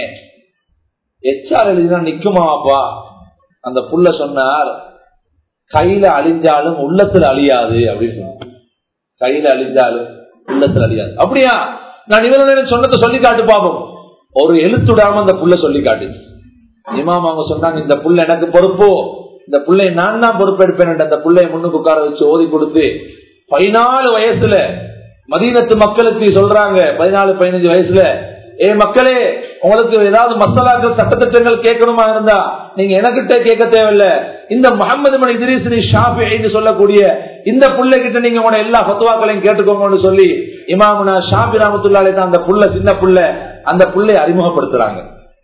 எச்சால் எழுதினா நிக்குமாப்பா? அந்த புள்ள சொன்னார், கையில அழிஞ்சாலும் உள்ளத்துல அழியாது அப்படின்னு சொன்னார். கையில அழிஞ்சாலும் உள்ளத்துல அழியாது. அப்படியா? நான் இவரோட சொன்னதை சொல்லி காட்டு பாப்போம். ஒரு எழுத்துடாம அந்த புள்ள சொல்லி காட்டு. இமாம் அவங்க சொன்னாங்க, இந்த புள்ள எனக்கு பொறுப்போ, இந்த புள்ளை நான் தான் பொறுப்பெடுப்பேன். அந்த புள்ளைய முன்னுக்கு உட்கார வச்சு ஓதி கொடுத்து பதினாலு வயசுல மதீனத்து மக்களுக்கு சொல்றாங்க, பதினாலு பதினஞ்சு வயசுல, ஏ மக்களே, உங்களுக்கு ஏதாவது மசாலாக்கள் சட்டத்திட்டங்கள் கேட்கணுமா இருந்தா நீங்க எனக்கிட்ட கேட்க தேவையில்ல, இந்த முஹம்மது பின் இத்ரீஸ் ஷாஃபிஈன்னு சொல்லக்கூடிய இந்த புள்ளை கிட்ட நீங்க உங்களோட எல்லா ஃபத்வாக்களையும் கேட்டுக்கோங்கன்னு சொல்லி இமாமுனா ஷாஃபி ரஹ்மத்துல்லாஹி அலைஹி தான் அந்த புள்ள, சின்ன புள்ள, அந்த புள்ளை அறிமுகப்படுத்துறாங்க.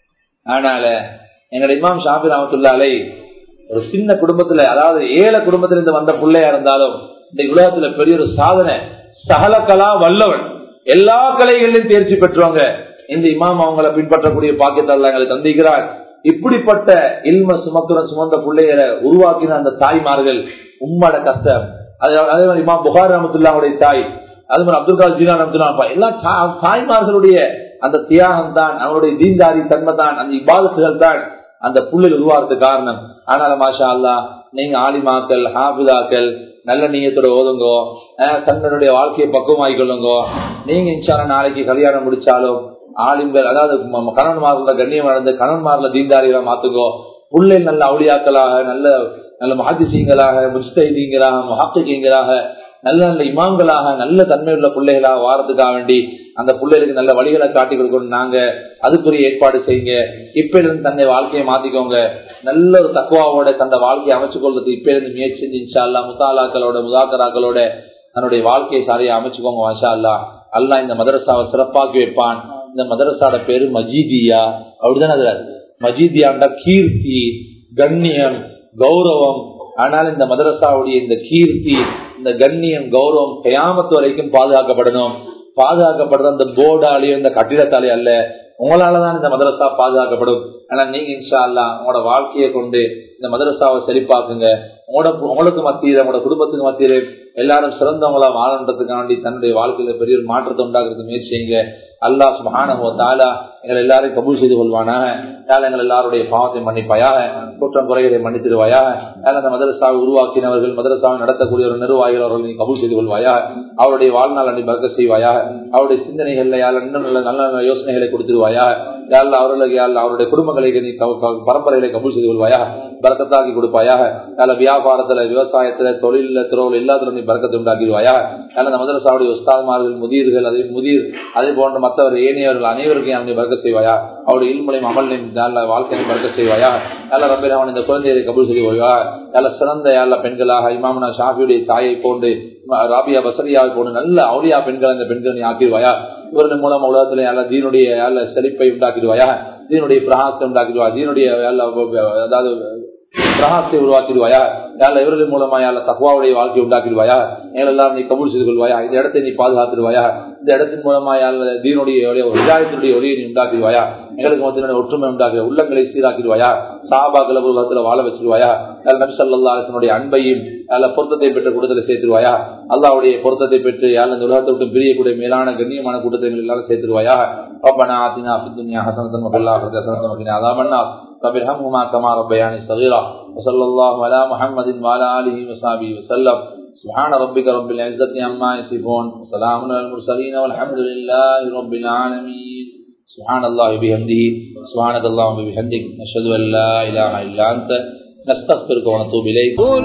அதனால எங்க இமாம் ஷாஃபி ரஹ்மத்துல்லாஹி அலைஹி ஒரு சின்ன குடும்பத்துல, அதாவது ஏழை குடும்பத்துல இருந்து வந்த பிள்ளையா இருந்தாலும் இந்த உலகத்துல பெரிய ஒரு சாதனை, சகல கலா வல்லவன், எல்லா கலைகளிலும் தேர்ச்சி பெற்றவங்க. இந்த இமாம் அவங்களை பின்பற்றக்கூடிய பாக்கியத்தை அல்லாஹ் எங்களுக்கு தந்திக்கிறார். இப்படிப்பட்ட இல்ம சுமக்குற சுமந்த பிள்ளைகளை உருவாக்கின அந்த தாய்மார்கள் உம்மோட கஷ்டம். அதே மாதிரி இமாம் புகாரி ரஹ்மத்துல்லாஹுடைய தாய், அது மாதிரி அப்துல் காதர் ஜீலானி ரஹ்மத்துல்லாஹி, எல்லா தாய்மார்களுடைய அந்த தியாகம் தான், அவருடைய தீன்தாரி தன்மை தான், அந்த இபாதத்துகள் தான் அந்த புள்ளில் உருவாகிறதுக்கு காரணம். ஆனால மாஷா அல்லாஹ், நீங்க ஆலிமாக்கள், ஹாஃபிதாக்கள் நல்ல நீயத்தோட ஓதுங்கோ, தன்னுடைய வாழ்க்கையை பக்குவமாக்கிக்கொள்ளுங்கோ. நீங்க இன்ஷா நாளைக்கு கல்யாணம் முடிச்சாலும் ஆலிம்கள், அதாவது கணவன்மார்ல கண்ணியம் அடைந்த கணவன்மார்ல தீன்தாரிகளை மாத்துங்கோ. புள்ளை நல்ல அவுளியாக்களாக, நல்ல நல்ல மஹதிஸீங்களாக, முஜ்தஹிதீங்களாக, முஹக்கிகீங்களாக, நல்ல நல்ல இமாம்களாக, நல்ல தன்மையுள்ள பிள்ளைகளாக வாரத்துக்காக வேண்டி அந்த பிள்ளைகளுக்கு நல்ல வழிகளை காட்டி கொடுக்கணும். நாங்க அதுக்குரிய ஏற்பாடு செய்யுங்க. இப்ப இருந்து தன்னை வாழ்க்கையை மாத்திக்கோங்க. நல்ல ஒரு தக்குவாவோட தன்னை வாழ்க்கையை அமைச்சு கொள்றது இப்ப இருந்து முயற்சி செஞ்சு இன்ஷா அல்லாஹ் முத்தாலாக்களோட முதாக்கராக்களோட தன்னுடைய வாழ்க்கையை சரியா அமைச்சுக்கோங்க. மாஷா அல்லாஹ். அல்லாஹ் இந்த மதரசாவை சிறப்பாக்கி வைப்பான். இந்த மதரசாட பேரு மஜீதியா, அப்படிதான். அதுல மஜீதியாண்டா கீர்த்தி, கண்ணியம், கௌரவம். ஆனால் இந்த மதரசாவுடைய இந்த கீர்த்தி, இந்த கண்ணியம், கௌரவம் கியாமத்து வரைக்கும் பாதுகாக்கப்படணும். பாதுகாக்கப்படுறது அந்த போர்டாலேயோ இந்த கட்டிடத்தாலே அல்ல, உங்களாலதான் இந்த மதரசா பாதுகாக்கப்படும். ஆனா நீங்க இன்ஷா அல்லாஹ் உங்களோட வாழ்க்கையை கொண்டு இந்த மதரசாவை செழிப்பாக்குங்க. உங்களோட உங்களுக்கு மத்தியில, உங்களோட குடும்பத்துக்கு மத்தியில எல்லாரும் சிறந்தவங்களா வாழன்றதுக்காண்டி தன்னுடைய வாழ்க்கையில பெரிய ஒரு மாற்றத்தை உண்டாக்குறதுக்கு முயற்சி செய்யுங்க. அல்லாஹ் சுப்ஹானஹு வ தஆலா எங்களை எல்லாரையும் கபூல் செய்து கொள்வானாக. எங்கள் எல்லாருடைய பாவத்தை மன்னிப்பாயாக, குற்றம் குறைகளை மன்னித்திருவாயாக. அந்த மதரசாவை உருவாக்கினவர்கள், மதரசாவை நடத்தக்கூடிய ஒரு நிர்வாகிகள், அவர்கள் நீ கபூல் செய்து கொள்வாயாக. அவருடைய வாழ்நாள் அன்னை பறக்கச் செய்வாயாக. அவருடைய சிந்தனைகள்ல யாழ் இன்னும் நல்ல நல்ல நல்ல யோசனைகளை கொடுத்துருவாயாக. யாழ் அவர்களுக்கு யாழ் அவருடைய குடும்பங்களை நீ பரம்பரைகளை கபூல் செய்து கொள்வாயாக, பறக்கத்தாக்கி கொடுப்பாயாக. யாழ் வியாபாரத்துல, விவசாயத்துல, தொழில, துறவுல எல்லாத்திலும் நீ பறக்கத்தை உண்டாக்கிடுவாயாக. யாழ் அந்த மதரசாவுடைய உஸ்தாத்மார்கள், முதிர்கள், அதே முதிர், அதே போன்ற மற்றவர் ஏனையவர்கள் அனைவருக்கும் அவனை பறக்க செய்வாயா. அவருடைய இல்முலையும் அமலையும் வாழ்க்கையை பறக்க செய்வாயா. யாழ் ரப்பே அவன் இந்த குழந்தையை கபூல் செய்து கொள்வா. யாழ் சிறந்த யாழ் பெண்களாக இமாமுனா ஷாஃபியுடைய தாயை போன்று, ராபியா பசரியாவை போன்று நல்ல அவுலியா பெண்கள் அந்த பெண்களை ஆக்கிடுவாயா. இவரின் மூலம் உலகத்திலே யாழ் தீனுடைய யாழ் செழிப்பை உண்டாக்கிடுவாயா, தீனுடைய பிரகாசத்தை உண்டாக்கிடுவா, தீனுடைய அதாவது பிரகாசத்தை உருவாக்கிடுவாயா. யாழ் இவர்கள் மூலமா யாழ் தக்வாவுடைய வாழ்க்கையை உண்டாக்கிடுவாயா. எங்கள் எல்லாம் நீ கபூல் செய்து கொள்வாயா. இந்த இடத்தை நீ பாதுகாத்துடுவாயா. இந்த இடத்தின் மூலமா யாழ் தீனுடைய விஜயத்தினுடைய ஒளியை நீ உண்டாக்கிடுவாயா. எங்களுக்கு மத்திய ஒற்றுமை உண்டாக்குற உள்ளங்களை சீராக்கிடுவாயா. சாபாக்களை உலகத்துல வாழ வச்சிருவாயா. நபி ஸல்லல்லாஹு அலைஹி வஸல்லம் அன்பையும் யாழ் பொருத்தத்தை பெற்ற கூட்டத்தில் சேர்த்துருவாயா. அல்லாஹ்வுடைய பொருத்தத்தை பெற்று யாழ் இந்த உலகத்தை விட்டு பிரியக்கூடிய மேலான கண்ணியமான கூட்டத்தை எல்லாரும் சேர்த்துருவாயா. ரப்பனா ஆத்தினா ஃபித் துன்யா ஹஸனத்தன் வ ஃபில் ஆখিরাতি ஹஸனத்தன் வ கினா அஸாபன்னார். رب ارحمهما كما ربياني صغيرا. وصلى الله على محمد وعلى آله وصحبه وسلم. سبحان ربك رب العزة عما يصفون، وسلام على المرسلين والحمد لله رب العالمين. سبحان الله وبحمده، سبحانك اللهم وبحمدك، نشهد أن لا إله إلا أنت، نستغفرك ونتوب إليك. قل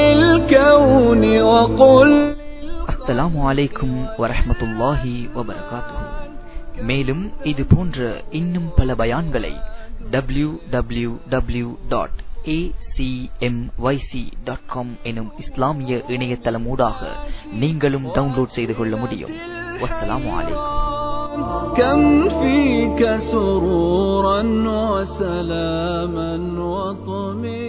للكون وقل. அஸ்ஸலாமு அலைக்கும் வரஹ்மத்துல்லாஹி வபரகாத்துஹு. மேலும் இது போன்ற இன்னும் பல பயான்களை W W W dot A C M Y C dot com எனும் இஸ்லாமிய இணையதளம் ஊடாக நீங்களும் டவுன்லோட் செய்து கொள்ள முடியும். வஸ்ஸலாமு அலைக்கும். كم فيك سرورا وسلاما وطمئنانا